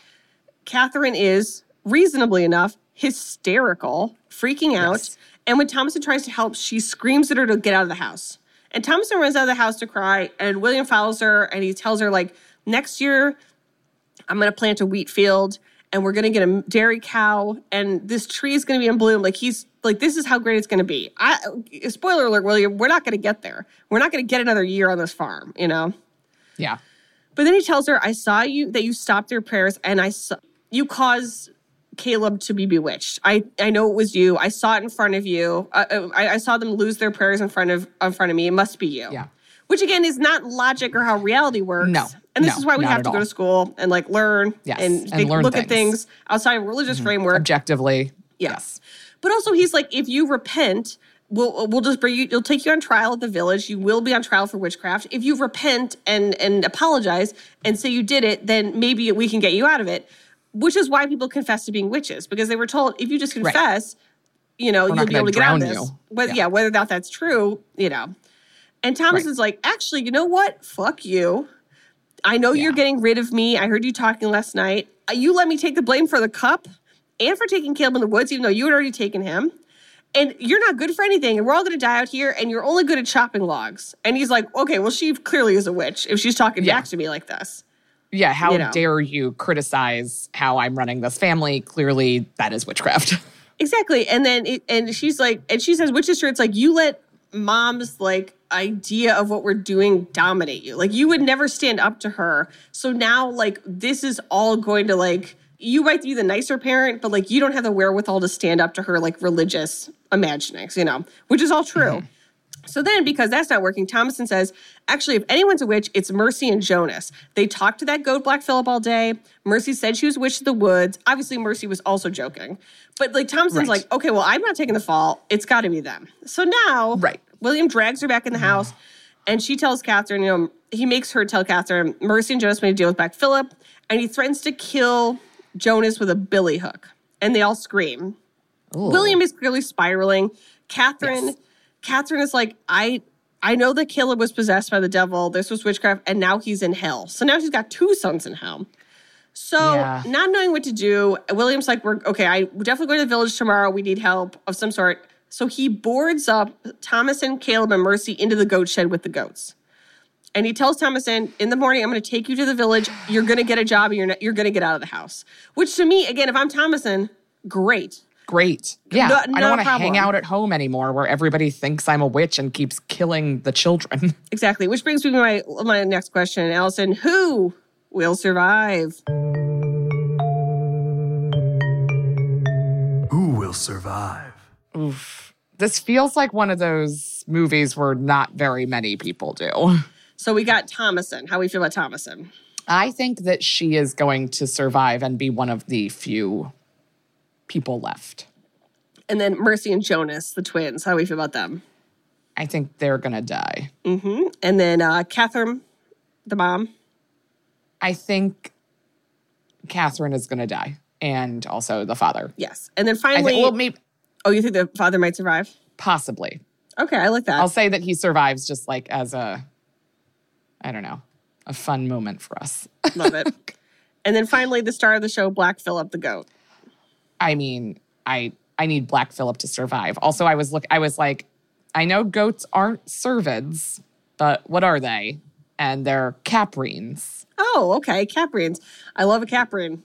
Catherine is, reasonably enough, hysterical, freaking out. Yes. And when Thomason tries to help, she screams at her to get out of the house. And Thomason runs out of the house to cry, and William follows her, and he tells her, like, next year, I'm going to plant a wheat field, and we're going to get a dairy cow, and this tree is going to be in bloom. Like, he's like, this is how great it's going to be. Spoiler alert, William, we're not going to get there. We're not going to get another year on this farm, you know? Yeah. But then he tells her, I saw that you stopped your prayers, and you caused Caleb to be bewitched. I know it was you. I saw it in front of you. I saw them lose their prayers in front of me. It must be you. Yeah. Which again is not logic or how reality works. No. And this is why we have to go to school and like learn and learn look at things outside of religious framework. Objectively. Yes. But also he's like, if you repent, we'll just bring you, you'll take you on trial at the village. You will be on trial for witchcraft. If you repent and apologize and say you did it, then maybe we can get you out of it. Which is why people confess to being witches, because they were told, if you just confess, you know, you'll be able to get out of this. Whether or not that's true, you know. And Thomason's like, actually, you know what? Fuck you. I know you're getting rid of me. I heard you talking last night. You let me take the blame for the cup and for taking Caleb in the woods, even though you had already taken him. And you're not good for anything. And we're all going to die out here. And you're only good at chopping logs. And he's like, okay, well, she clearly is a witch if she's talking back to me like this. Yeah, how dare you criticize how I'm running this family? Clearly, that is witchcraft. Exactly. And then, and she's like, and she says, which is true. It's like, you let mom's like idea of what we're doing dominate you. Like, you would never stand up to her. So now, like, this is all going to, like, you might be the nicer parent, but, like, you don't have the wherewithal to stand up to her, like, religious imaginings, you know, which is all true. Mm-hmm. So then, because that's not working, Thomason says, actually, if anyone's a witch, it's Mercy and Jonas. They talked to that goat Black Phillip all day. Mercy said she was a witch of the woods. Obviously, Mercy was also joking. But like Thomason's like, okay, well, I'm not taking the fall. It's got to be them. So now, William drags her back in the house, and she tells Catherine, you know, he makes her tell Catherine, Mercy and Jonas made a deal with Black Phillip, and he threatens to kill Jonas with a billy hook. And they all scream. Ooh. William is clearly spiraling. Catherine is like, I know that Caleb was possessed by the devil. This was witchcraft, and now he's in hell. So now she's got two sons in hell. So not knowing what to do, William's like, I definitely go to the village tomorrow. We need help of some sort. So he boards up Thomason, Caleb, and Mercy into the goat shed with the goats. And he tells Thomason, in the morning, I'm going to take you to the village. You're going to get a job, and you're going to get out of the house. Which to me, again, if I'm Thomason, great. Yeah, I don't want to hang out at home anymore where everybody thinks I'm a witch and keeps killing the children. Exactly, which brings me to my next question, Allison. Who will survive? Who will survive? Oof. This feels like one of those movies where not very many people do. So we got Thomason. How do we feel about Thomason? I think that she is going to survive and be one of the few people left. And then Mercy and Jonas, the twins. How do we feel about them? I think they're going to die. Mm-hmm. And then Catherine, the mom. I think Catherine is going to die. And also the father. Yes. And then finally... maybe... Oh, you think the father might survive? Possibly. Okay, I like that. I'll say that he survives just like as a fun moment for us. Love it. And then finally, the star of the show, Black Phillip the goat. I mean, I need Black Phillip to survive. Also, I was like, I know goats aren't cervids, but what are they? And they're caprines. Oh, okay, caprines. I love a caprine.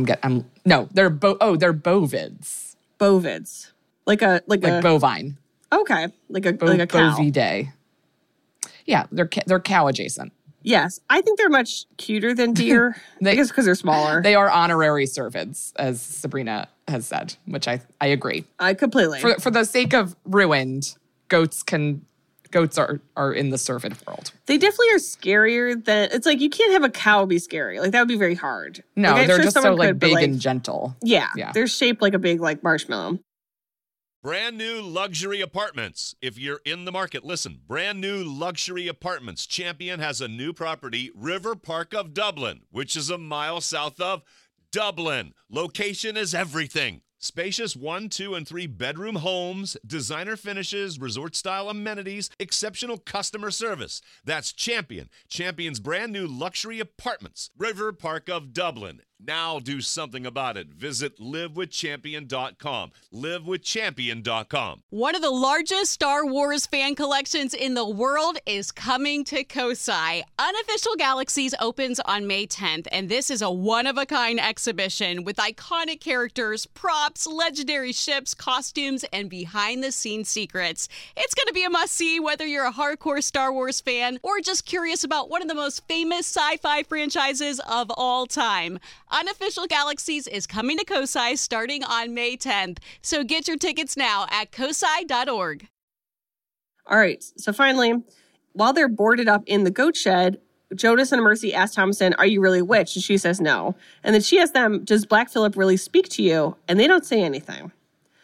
They're bovids. Bovids, like bovine. Okay, like a cow. Bovidae. Yeah, they're cow adjacent. Yes, I think they're much cuter than deer. I guess because they're smaller. They are honorary cervids, as Sabrina has said, which I agree. I completely. For the sake of ruined, goats are in the cervid world. They definitely are scarier than. It's like you can't have a cow be scary. Like that would be very hard. No, like, they're just so like big and gentle. Yeah, they're shaped like a big like marshmallow. Brand new luxury apartments. If you're in the market, listen. Brand new luxury apartments. Champion has a new property, River Park of Dublin, which is a mile south of Dublin. Location is everything. Spacious 1, 2, and 3 bedroom homes, designer finishes, resort-style amenities, exceptional customer service. That's Champion. Champion's brand new luxury apartments, River Park of Dublin. Now do something about it. Visit livewithchampion.com. Livewithchampion.com. One of the largest Star Wars fan collections in the world is coming to Kosai. Unofficial Galaxies opens on May 10th, and this is a one-of-a-kind exhibition with iconic characters, props, legendary ships, costumes, and behind-the-scenes secrets. It's going to be a must-see whether you're a hardcore Star Wars fan or just curious about one of the most famous sci-fi franchises of all time. Unofficial Galaxies is coming to Kosai starting on May 10th. So get your tickets now at kosai.org. All right. So finally, while they're boarded up in the goat shed, Jonas and Mercy ask Thomasin, "Are you really a witch?" And she says no. And then she asks them, "Does Black Phillip really speak to you?" And they don't say anything.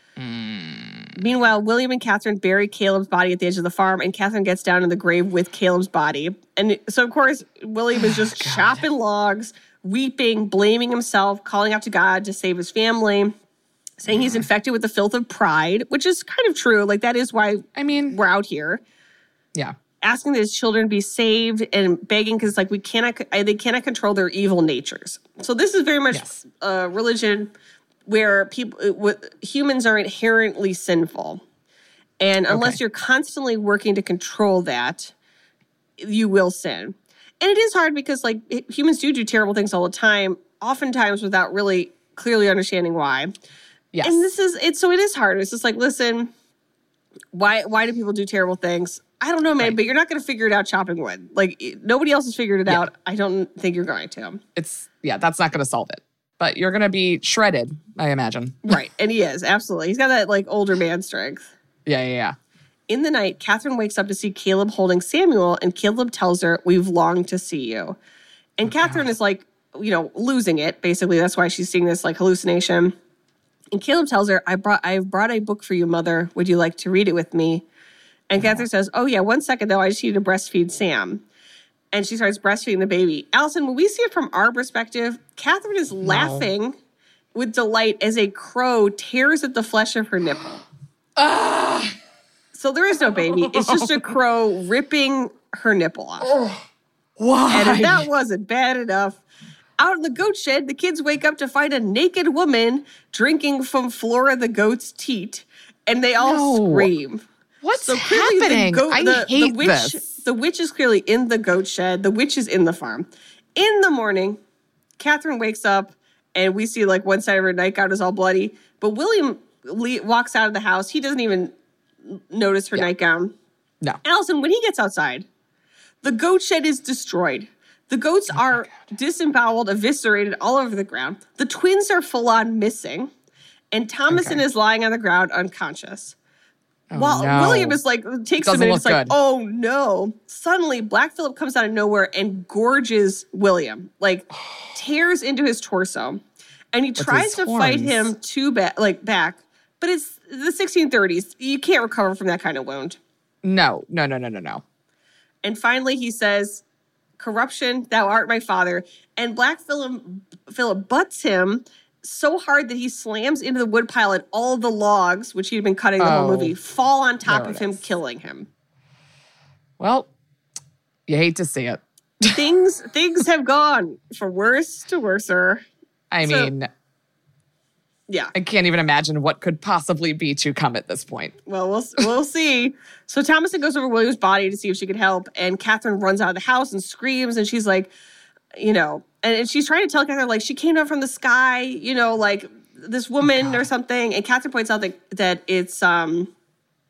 Meanwhile, William and Catherine bury Caleb's body at the edge of the farm, and Catherine gets down in the grave with Caleb's body. And so, of course, William is just chopping logs, weeping, blaming himself, calling out to God to save his family, saying he's infected with the filth of pride, which is kind of true. Like, that is why we're out here. Yeah. Asking that his children be saved and begging because, like, they cannot control their evil natures. So this is very much a religion where humans are inherently sinful. And unless you're constantly working to control that, you will sin. And it is hard because, like, humans do terrible things all the time, oftentimes without really clearly understanding why. Yes. And it is hard. It's just like, listen, why do people do terrible things? I don't know, man, but you're not going to figure it out chopping wood. Like, nobody else has figured it out. I don't think you're going to. That's not going to solve it. But you're going to be shredded, I imagine. Right. And he is, absolutely. He's got that, like, older man strength. Yeah. In the night, Catherine wakes up to see Caleb holding Samuel, and Caleb tells her, "We've longed to see you." And Catherine is, like, losing it, basically. That's why she's seeing this, like, hallucination. And Caleb tells her, I've brought a book for you, Mother. Would you like to read it with me? And Catherine says, "Oh, yeah, 1 second, though. I just need to breastfeed Sam." And she starts breastfeeding the baby. Allison, when we see it from our perspective, Catherine is laughing with delight as a crow tears at the flesh of her nipple. So there is no baby. It's just a crow ripping her nipple off. Why? And if that wasn't bad enough, out in the goat shed, the kids wake up to find a naked woman drinking from Flora the goat's teat. And they all scream. What's happening? I hate this. The witch is clearly in the goat shed. The witch is in the farm. In the morning, Catherine wakes up, and we see, like, one side of her nightgown is all bloody. But William walks out of the house. He doesn't even notice her nightgown. No. Allison, when he gets outside, the goat shed is destroyed. The goats are disemboweled, eviscerated all over the ground. The twins are full-on missing. And Thomasin is lying on the ground unconscious. While William is like, takes a minute, it's like, oh no. Suddenly, Black Phillip comes out of nowhere and gorges William, like tears into his torso. And he tries to fight him back, but it's the 1630s. You can't recover from that kind of wound. No. And finally, he says, "Corruption, thou art my father." And Black Phillip butts him so hard that he slams into the woodpile, and all the logs, which he'd been cutting the whole movie, fall on top of him, killing him. Well, you hate to see it. Things have gone from worse to worser. I mean, I can't even imagine what could possibly be to come at this point. Well, we'll see. So Thomasin goes over William's body to see if she could help, and Catherine runs out of the house and screams, and she's like, and she's trying to tell Catherine, like, she came down from the sky, like this woman or something. And Catherine points out that it's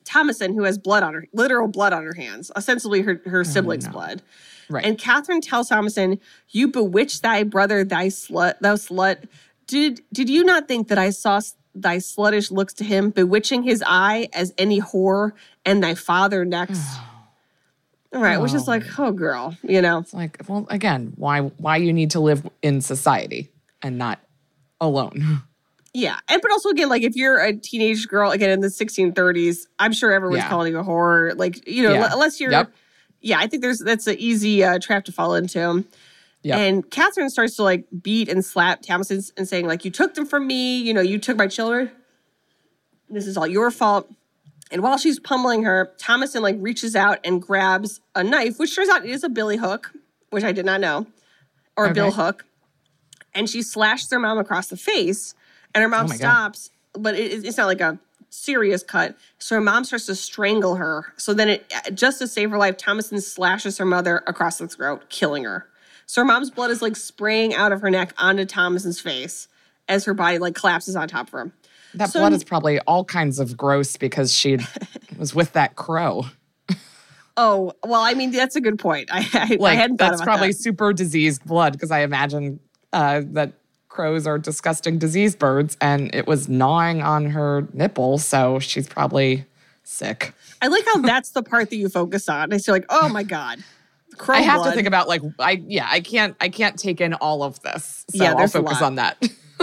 Thomasin, who has literal blood on her hands, ostensibly her sibling's blood. Right. And Catherine tells Thomasin, "You bewitched thy brother, thou slut. Did you not think that I saw thy sluttish looks to him, bewitching his eye as any whore, and thy father next?" Right, which is like, oh, girl, you know. It's like, well, again, why you need to live in society and not alone? Yeah, but also, again, like, if you're a teenage girl, again, in the 1630s, I'm sure everyone's calling you a whore. Like, you know, unless you're... Yep. Yeah, I think that's an easy trap to fall into. Yep. And Catherine starts to, like, beat and slap Thomasin and saying, like, you took them from me. You know, you took my children. This is all your fault. And while she's pummeling her, Thomasin, like, reaches out and grabs a knife, which turns out is a billy hook, which I did not know, or a bill hook. And she slashed their mom across the face, and her mom stops, but it's not like a serious cut. So her mom starts to strangle her. So then, just to save her life, Thomasin slashes her mother across the throat, killing her. So her mom's blood is, like, spraying out of her neck onto Thomasin's face as her body, like, collapses on top of her. That blood is probably all kinds of gross because she was with that crow. Oh, well, I mean, that's a good point. I hadn't thought about that's probably that. super diseased blood because I imagine that crows are disgusting diseased birds, and it was gnawing on her nipple, so she's probably sick. I like how that's the part that you focus on. And so you're like, oh my God. Crow I have blood. to think about, like, I can't take in all of this. So Yeah, I'll there's a focus lot. on that.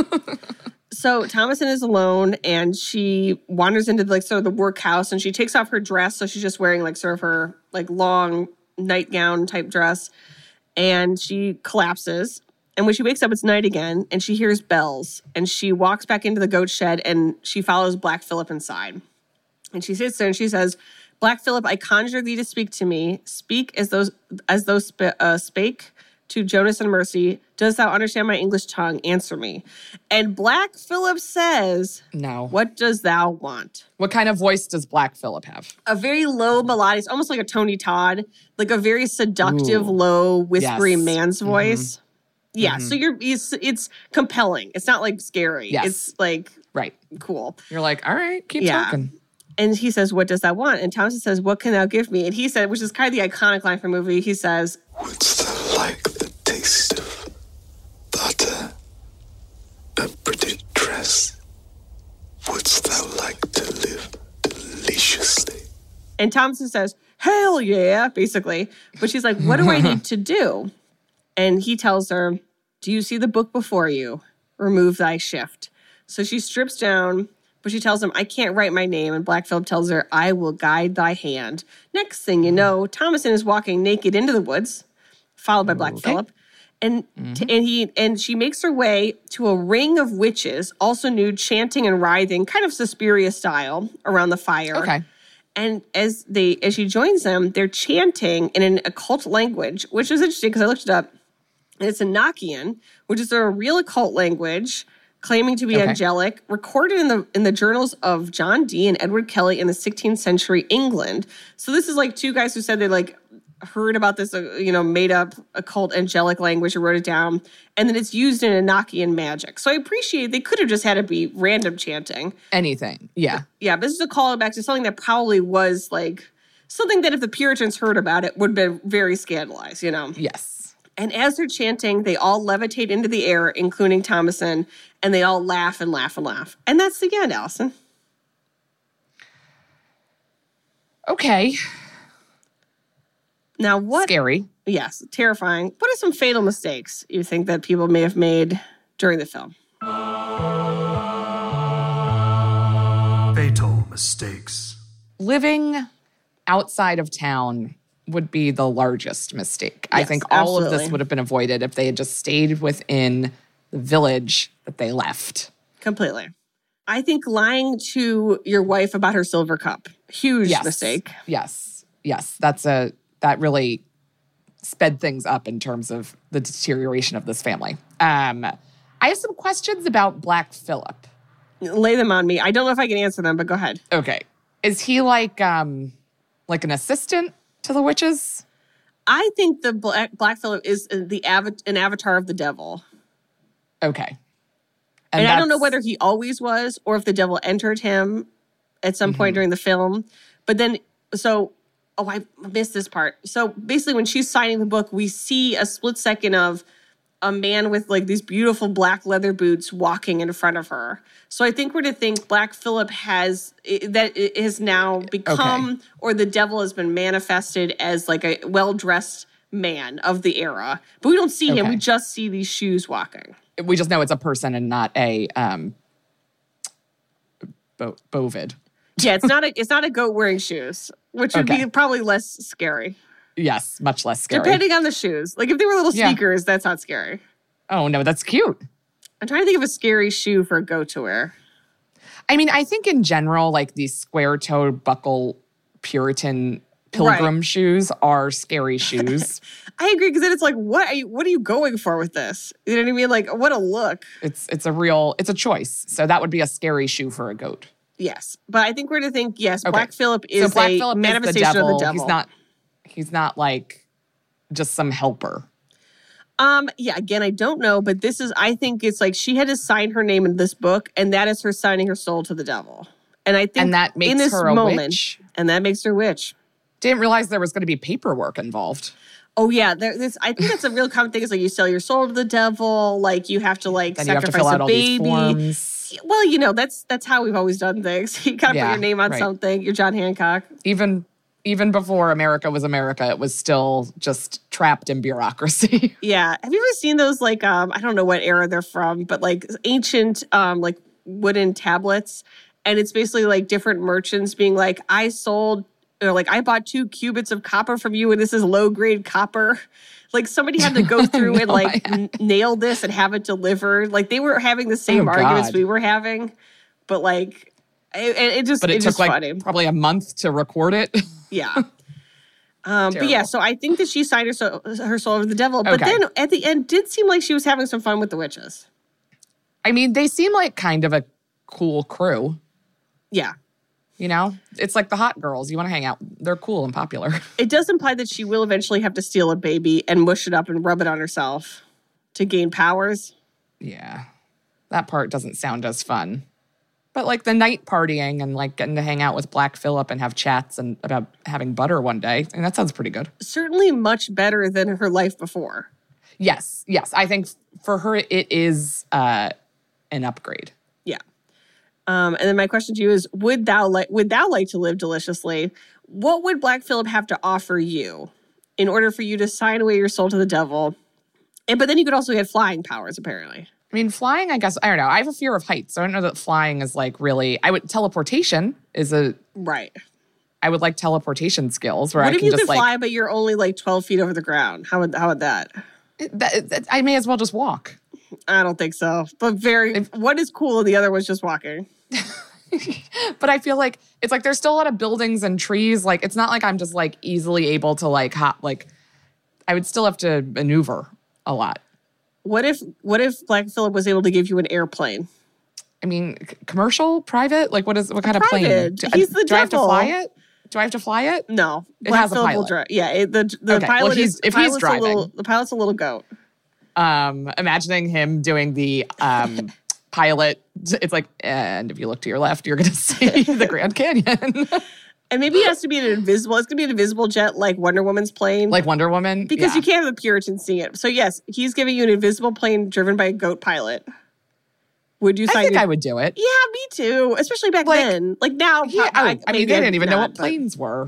So Thomasin is alone, and she wanders into, like, sort of the workhouse, and she takes off her dress. So she's just wearing, like, sort of her, like, long nightgown type dress, and she collapses. And when she wakes up, it's night again, and she hears bells, and she walks back into the goat shed, and she follows Black Phillip inside. And she sits there and she says, "Black Phillip, I conjure thee to speak to me. Speak as those spake to Jonas and Mercy. Dost thou understand my English tongue? Answer me." And Black Phillip says, No. "What does thou want?" What kind of voice does Black Phillip have? A very low melodic, almost like a Tony Todd, like a very seductive, low, whispery man's voice. Yeah, so it's compelling. It's not, like, scary. Yes. It's, like, Right. cool. You're like, all right, keep Yeah. talking. And he says, "What does thou want?" And Thomasin says, "What can thou give me?" And he said, which is kind of the iconic line from the movie, he says, Wouldst thou like the taste of butter, a pretty dress? Wouldst thou like to live deliciously? and Thomasin says, "Hell yeah," basically. But she's like, "What do I need to do?" And he tells her, "Do you see the book before you? Remove thy shift." So she strips down, but she tells him, "I can't write my name." And Black Phillip tells her, "I will guide thy hand." Next thing you know, Thomasin is walking naked into the woods, followed by Black Phillip. And she makes her way to a ring of witches, also nude, chanting and writhing, kind of Suspiria style, around the fire. Okay. And as she joins them, they're chanting in an occult language, which is interesting because I looked it up. And it's Enochian, which is a real occult language claiming to be angelic, recorded in the journals of John Dee and Edward Kelly in the 16th century England. So this is like two guys who said they, like, heard about this, made up occult angelic language and wrote it down. And then it's used in Enochian magic. So I appreciate they could have just had it be random chanting. Anything. Yeah. Yeah, but this is a callback to something that probably was, like, something that if the Puritans heard about it would have been very scandalized, you know? Yes. And as they're chanting, they all levitate into the air, including Thomasin, and they all laugh and laugh and laugh. And that's the end, Allison. Okay. Now what? Scary. Yes, terrifying. What are some fatal mistakes you think that people may have made during the film? Fatal mistakes. Living outside of town would be the largest mistake. I Yes, think all of absolutely. this would have been avoided if they had just stayed within the village that they left. Completely. I think lying to your wife about her silver cup, huge mistake. Yes. That really sped things up in terms of the deterioration of this family. I have some questions about Black Phillip. Lay them on me. I don't know if I can answer them, but go ahead. Okay. Is he like an assistant to the witches? I think the Black Phillip is an avatar of the devil. Okay. And I don't know whether he always was or if the devil entered him at some point during the film. But then, I missed this part. So basically when she's signing the book, we see a split second of a man with like these beautiful black leather boots walking in front of her. So I think we're to think Black Phillip has now become, or the devil has been manifested as like a well-dressed man of the era. But we don't see him. We just see these shoes walking. We just know it's a person and not a bovid. Yeah, it's not a goat wearing shoes, which would be probably less scary. Yes, much less scary. Depending on the shoes. Like if they were little sneakers, that's not scary. Oh, no, that's cute. I'm trying to think of a scary shoe for a goat to wear. I mean, I think in general, like these square-toed buckle Puritan pilgrim shoes are scary shoes. I agree, because then it's like, what are you going for with this? You know what I mean? Like, what a look. It's a choice. So that would be a scary shoe for a goat. Yes. But I think we're to think, Black Phillip is a manifestation of the devil. He's not like just some helper. Again, I don't know, but I think it's like she had to sign her name in this book, and that is her signing her soul to the devil. And I think that makes in this her a moment, witch. And that makes her a witch. Didn't realize there was going to be paperwork involved. Oh yeah, I think that's a real common thing. Is like you sell your soul to the devil, like you have to like then sacrifice you have to fill out a all baby. These forms. Well, that's how we've always done things. You gotta put your name on something. You're John Hancock. Even before America was America, it was still just trapped in bureaucracy. Yeah. Have you ever seen those, like, I don't know what era they're from, but like ancient, like wooden tablets? And it's basically like different merchants being like, I bought 2 cubits of copper from you and this is low grade copper. Like somebody had to go through and nail this and have it delivered. Like they were having the same arguments we were having, but like, it took like funny. Probably a month to record it. Yeah. But yeah, so I think that she signed her soul to the devil. But then at the end, did seem like she was having some fun with the witches. I mean, they seem like kind of a cool crew. Yeah. You know? It's like the hot girls. You want to hang out. They're cool and popular. It does imply that she will eventually have to steal a baby and mush it up and rub it on herself to gain powers. Yeah. That part doesn't sound as fun. But like the night partying and like getting to hang out with Black Phillip and have chats and about having butter one day, and that sounds pretty good. Certainly much better than her life before. Yes. I think for her it is an upgrade. Yeah. And then my question to you is: Would thou like to live deliciously? What would Black Phillip have to offer you in order for you to sign away your soul to the devil? But then you could also get flying powers, apparently. I mean, flying, I guess, I don't know. I have a fear of heights, so I don't know that flying is like really, teleportation is a... Right. I would like teleportation skills where what I can just like... What if you could fly, but you're only like 12 feet over the ground? How would that? I may as well just walk. I don't think so. But one is cool and the other was just walking. But I feel like, it's like there's still a lot of buildings and trees. Like, it's not like I'm just like easily able to like hop, like, I would still have to maneuver a lot. What if Black Phillip was able to give you an airplane? I mean, commercial, private? Like what kind of plane? He's the devil. Do I have to fly it? Do I have to fly it? No. It has a pilot. Will drive. Yeah, the pilot is if he's driving. The pilot's a little goat. Imagining him doing the pilot. It's like, and if you look to your left, you're going to see the Grand Canyon. And maybe it has to be it's going to be an invisible jet like Wonder Woman's plane. Like Wonder Woman? Because you can't have the Puritans seeing it. So yes, he's giving you an invisible plane driven by a goat pilot. Would you sign I think I would do it. Yeah, me too. Especially back then. Like now. I mean, they didn't even know what planes were.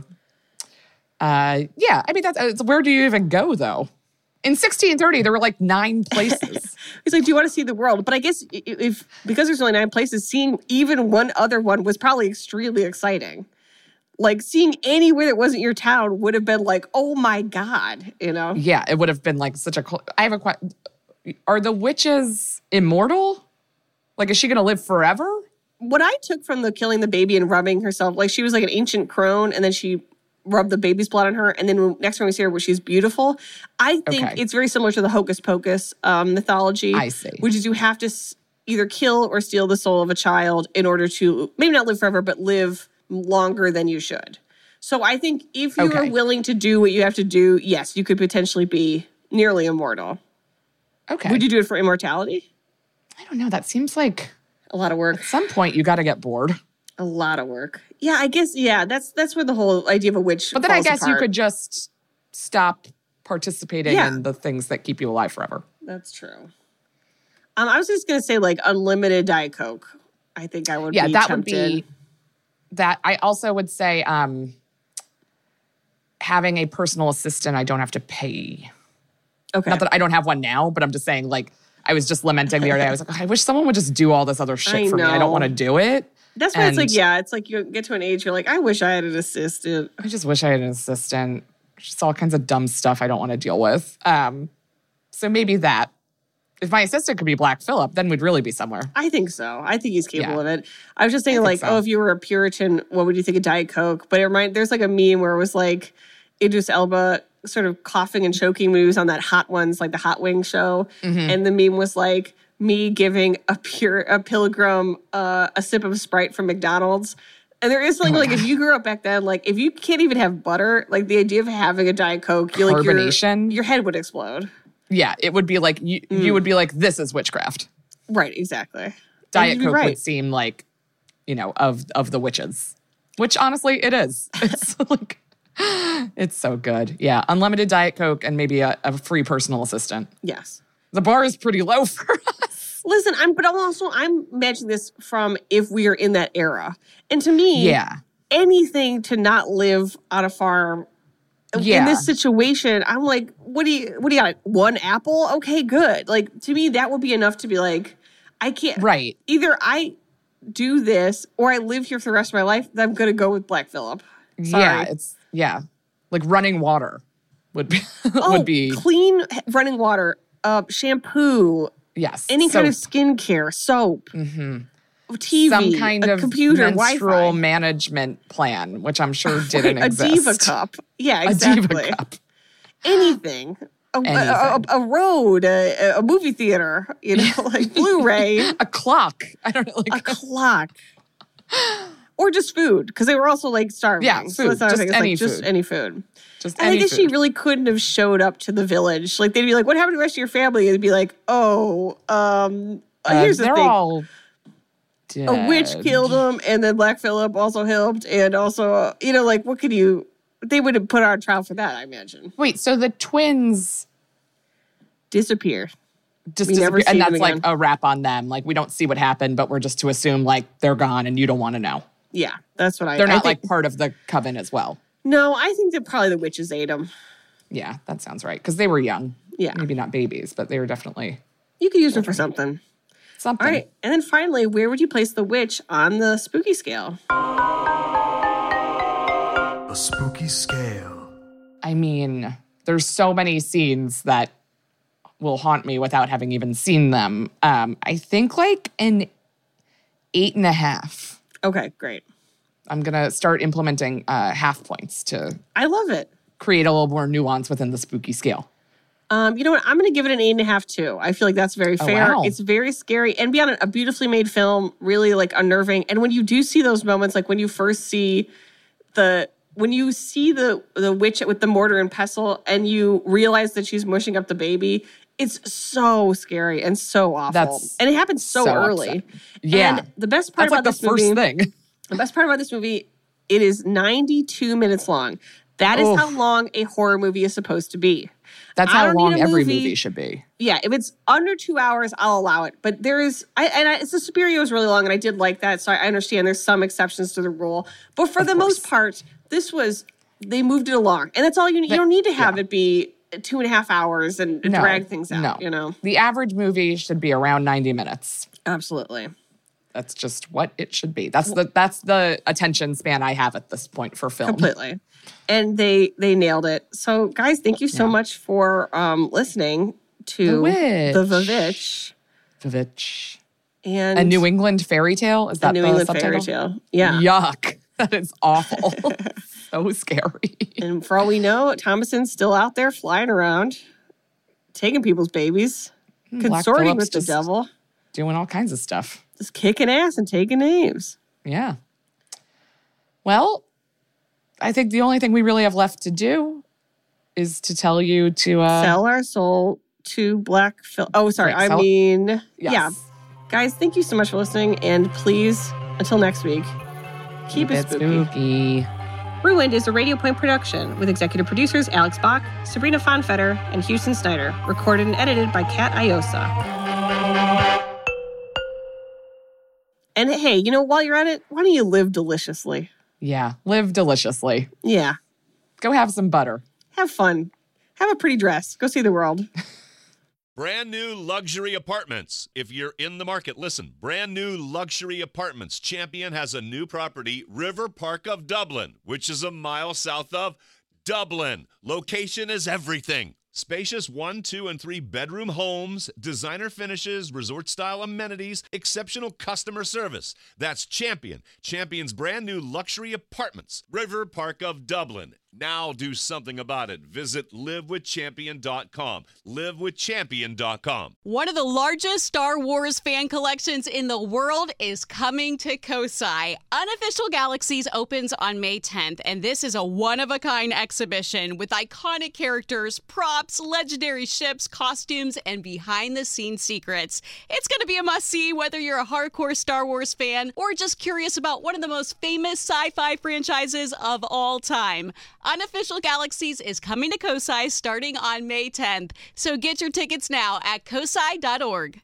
I mean, where do you even go though? In 1630, there were like 9 places. He's like, do you want to see the world? But I guess because there's only 9 places, seeing even one other one was probably extremely exciting. Like seeing anywhere that wasn't your town would have been like, oh my God, you know? Yeah, it would have been like such a cool. I have a question. Are the witches immortal? Like, is she going to live forever? What I took from the killing the baby and rubbing herself, like she was like an ancient crone and then she rubbed the baby's blood on her. And then next time we see her where she's beautiful, I think it's very similar to the Hocus Pocus mythology. I see. Which is you have to either kill or steal the soul of a child in order to maybe not live forever, but live longer than you should. So I think if you are willing to do what you have to do, yes, you could potentially be nearly immortal. Okay. Would you do it for immortality? I don't know. That seems like a lot of work. At some point, you got to get bored. A lot of work. Yeah, I guess, yeah, that's where the whole idea of a witch But then I falls guess you apart. could just stop participating in the things that keep you alive forever. That's true. I was just going to say, like, unlimited Diet Coke. I think I would be that tempted. would be that. I also would say having a personal assistant I don't have to pay. Okay. Not that I don't have one now, but I'm just saying, like, I was just lamenting the other day. I was like, I wish someone would just do all this other shit for me. I don't want to do it. That's why it's like, it's like you get to an age, you're like, I wish I had an assistant. I just wish I had an assistant. Just all kinds of dumb stuff I don't want to deal with. So maybe that. If my assistant could be Black Phillip, then we'd really be somewhere. I think so. I think he's capable of it. I was just thinking, like, so. if you were a Puritan, what would you think of Diet Coke? But there's like a meme where it was like Idris Elba sort of coughing and choking when he was on that Hot Ones, like the Hot Wings show. Mm-hmm. And the meme was like me giving a pilgrim a sip of Sprite from McDonald's. And there is something like, if you grew up back then, like, if you can't even have butter, like, the idea of having a Diet Coke, you're like, your head would explode. Yeah, it would be like, you would be like, this is witchcraft. Right, exactly. Diet Coke would seem like, of the witches. Which, honestly, it is. It's like, it's so good. Yeah, unlimited Diet Coke and maybe a free personal assistant. Yes. The bar is pretty low for us. Listen, I'm imagining this from if we are in that era. And to me, anything to not live on a farm in this situation, I'm like, what do you got? One apple? Okay, good. Like, to me, that would be enough to be like, I can't. Right. Either I do this or I live here for the rest of my life. Then I'm going to go with Black Phillip. Sorry. Like running water would be clean running water, shampoo. Yes. Any kind of skincare, soap. Mm-hmm. TV, some kind of computer, menstrual Wi-Fi. management plan, which I'm sure didn't exist. A Diva cup. Yeah, exactly. A Diva cup. Anything. A road, a movie theater, like Blu-ray. A clock. I don't know. Like a clock. Or just food, because they were also like starving. Yeah, food. So that's just any food. Just any food. Just and any I guess food. she really couldn't have showed up to the village. Like, they'd be like, what happened to the rest of your family? And they'd be like, here's the they're thing. all dead. A witch killed him, and then Black Phillip also helped, and also, like, what could you... They would have put her on trial for that, I imagine. Wait, so the twins... disappear. Just we never disappear, and see them that's like again. a wrap on them. Like, we don't see what happened, but we're just to assume, like, they're gone and you don't want to know. Yeah, that's what They're not, think, like, part of the coven as well. No, I think that probably the witches ate them. Yeah, that sounds right. Because they were young. Yeah. Maybe not babies, but they were definitely... You could use them for something. Something. All right, and then finally, where would you place the witch on the spooky scale? A spooky scale. I mean, there's so many scenes that will haunt me without having even seen them. I think like an 8.5. Okay, great. I'm going to start implementing half points to I love it. create a little more nuance within the spooky scale. You know what? I'm going to give it an 8.5 too. I feel like that's very fair. wow. It's very scary and beyond a beautifully made film, really like unnerving. And when you do see those moments, like when you first see the witch with the mortar and pestle and you realize that she's mushing up the baby, it's so scary and so awful. And it happens so early. Upsetting. Yeah. And the best part That's about like this the first movie, thing. the best part about this movie, it is 92 minutes long. That is how long a horror movie is supposed to be. That's I how don't long need a every movie. movie should be. Yeah, if it's under 2 hours, I'll allow it. But the Suspiria was really long, and I did like that, so I understand there's some exceptions to the rule. But for the most part, they moved it along, and that's all you need. You don't need to have it be 2.5 hours and drag things out. No. The average movie should be around 90 minutes. Absolutely. That's just what it should be. That's the attention span I have at this point for film. Completely. And they nailed it. So, guys, thank you so much for listening to The Vavitch. Vavitch. And A New England Fairy Tale? Is that New the England subtitle? Fairy Tale. Yeah. Yuck. That is awful. So scary. And for all we know, Thomason's still out there flying around, taking people's babies, consorting with the devil. Doing all kinds of stuff. Just kicking ass and taking names. Yeah. Well, I think the only thing we really have left to do is to tell you to... sell our soul to Black Phillip. Oh, sorry. Yes. Yeah. Guys, thank you so much for listening. And please, until next week, Keep it spooky. Ruined is a Radio Point production with executive producers Alex Bach, Sabrina Fonfetter, and Houston Snyder. Recorded and edited by Kat Iosa. And hey, while you're at it, why don't you live deliciously? Yeah, live deliciously. Yeah. Go have some butter. Have fun. Have a pretty dress. Go see the world. Brand new luxury apartments. If you're in the market, listen. Brand new luxury apartments. Champion has a new property, River Park of Dublin, which is a mile south of Dublin. Location is everything. Spacious 1, 2, and 3 bedroom homes, designer finishes, resort-style amenities, exceptional customer service. That's Champion. Champion's brand new luxury apartments, River Park of Dublin. Now do something about it. Visit livewithchampion.com. Livewithchampion.com. One of the largest Star Wars fan collections in the world is coming to Kosai. Unofficial Galaxies opens on May 10th, and this is a one-of-a-kind exhibition with iconic characters, props, legendary ships, costumes, and behind-the-scenes secrets. It's going to be a must-see whether you're a hardcore Star Wars fan or just curious about one of the most famous sci-fi franchises of all time. Unofficial Galaxies is coming to Kosai starting on May 10th, so get your tickets now at kosai.org.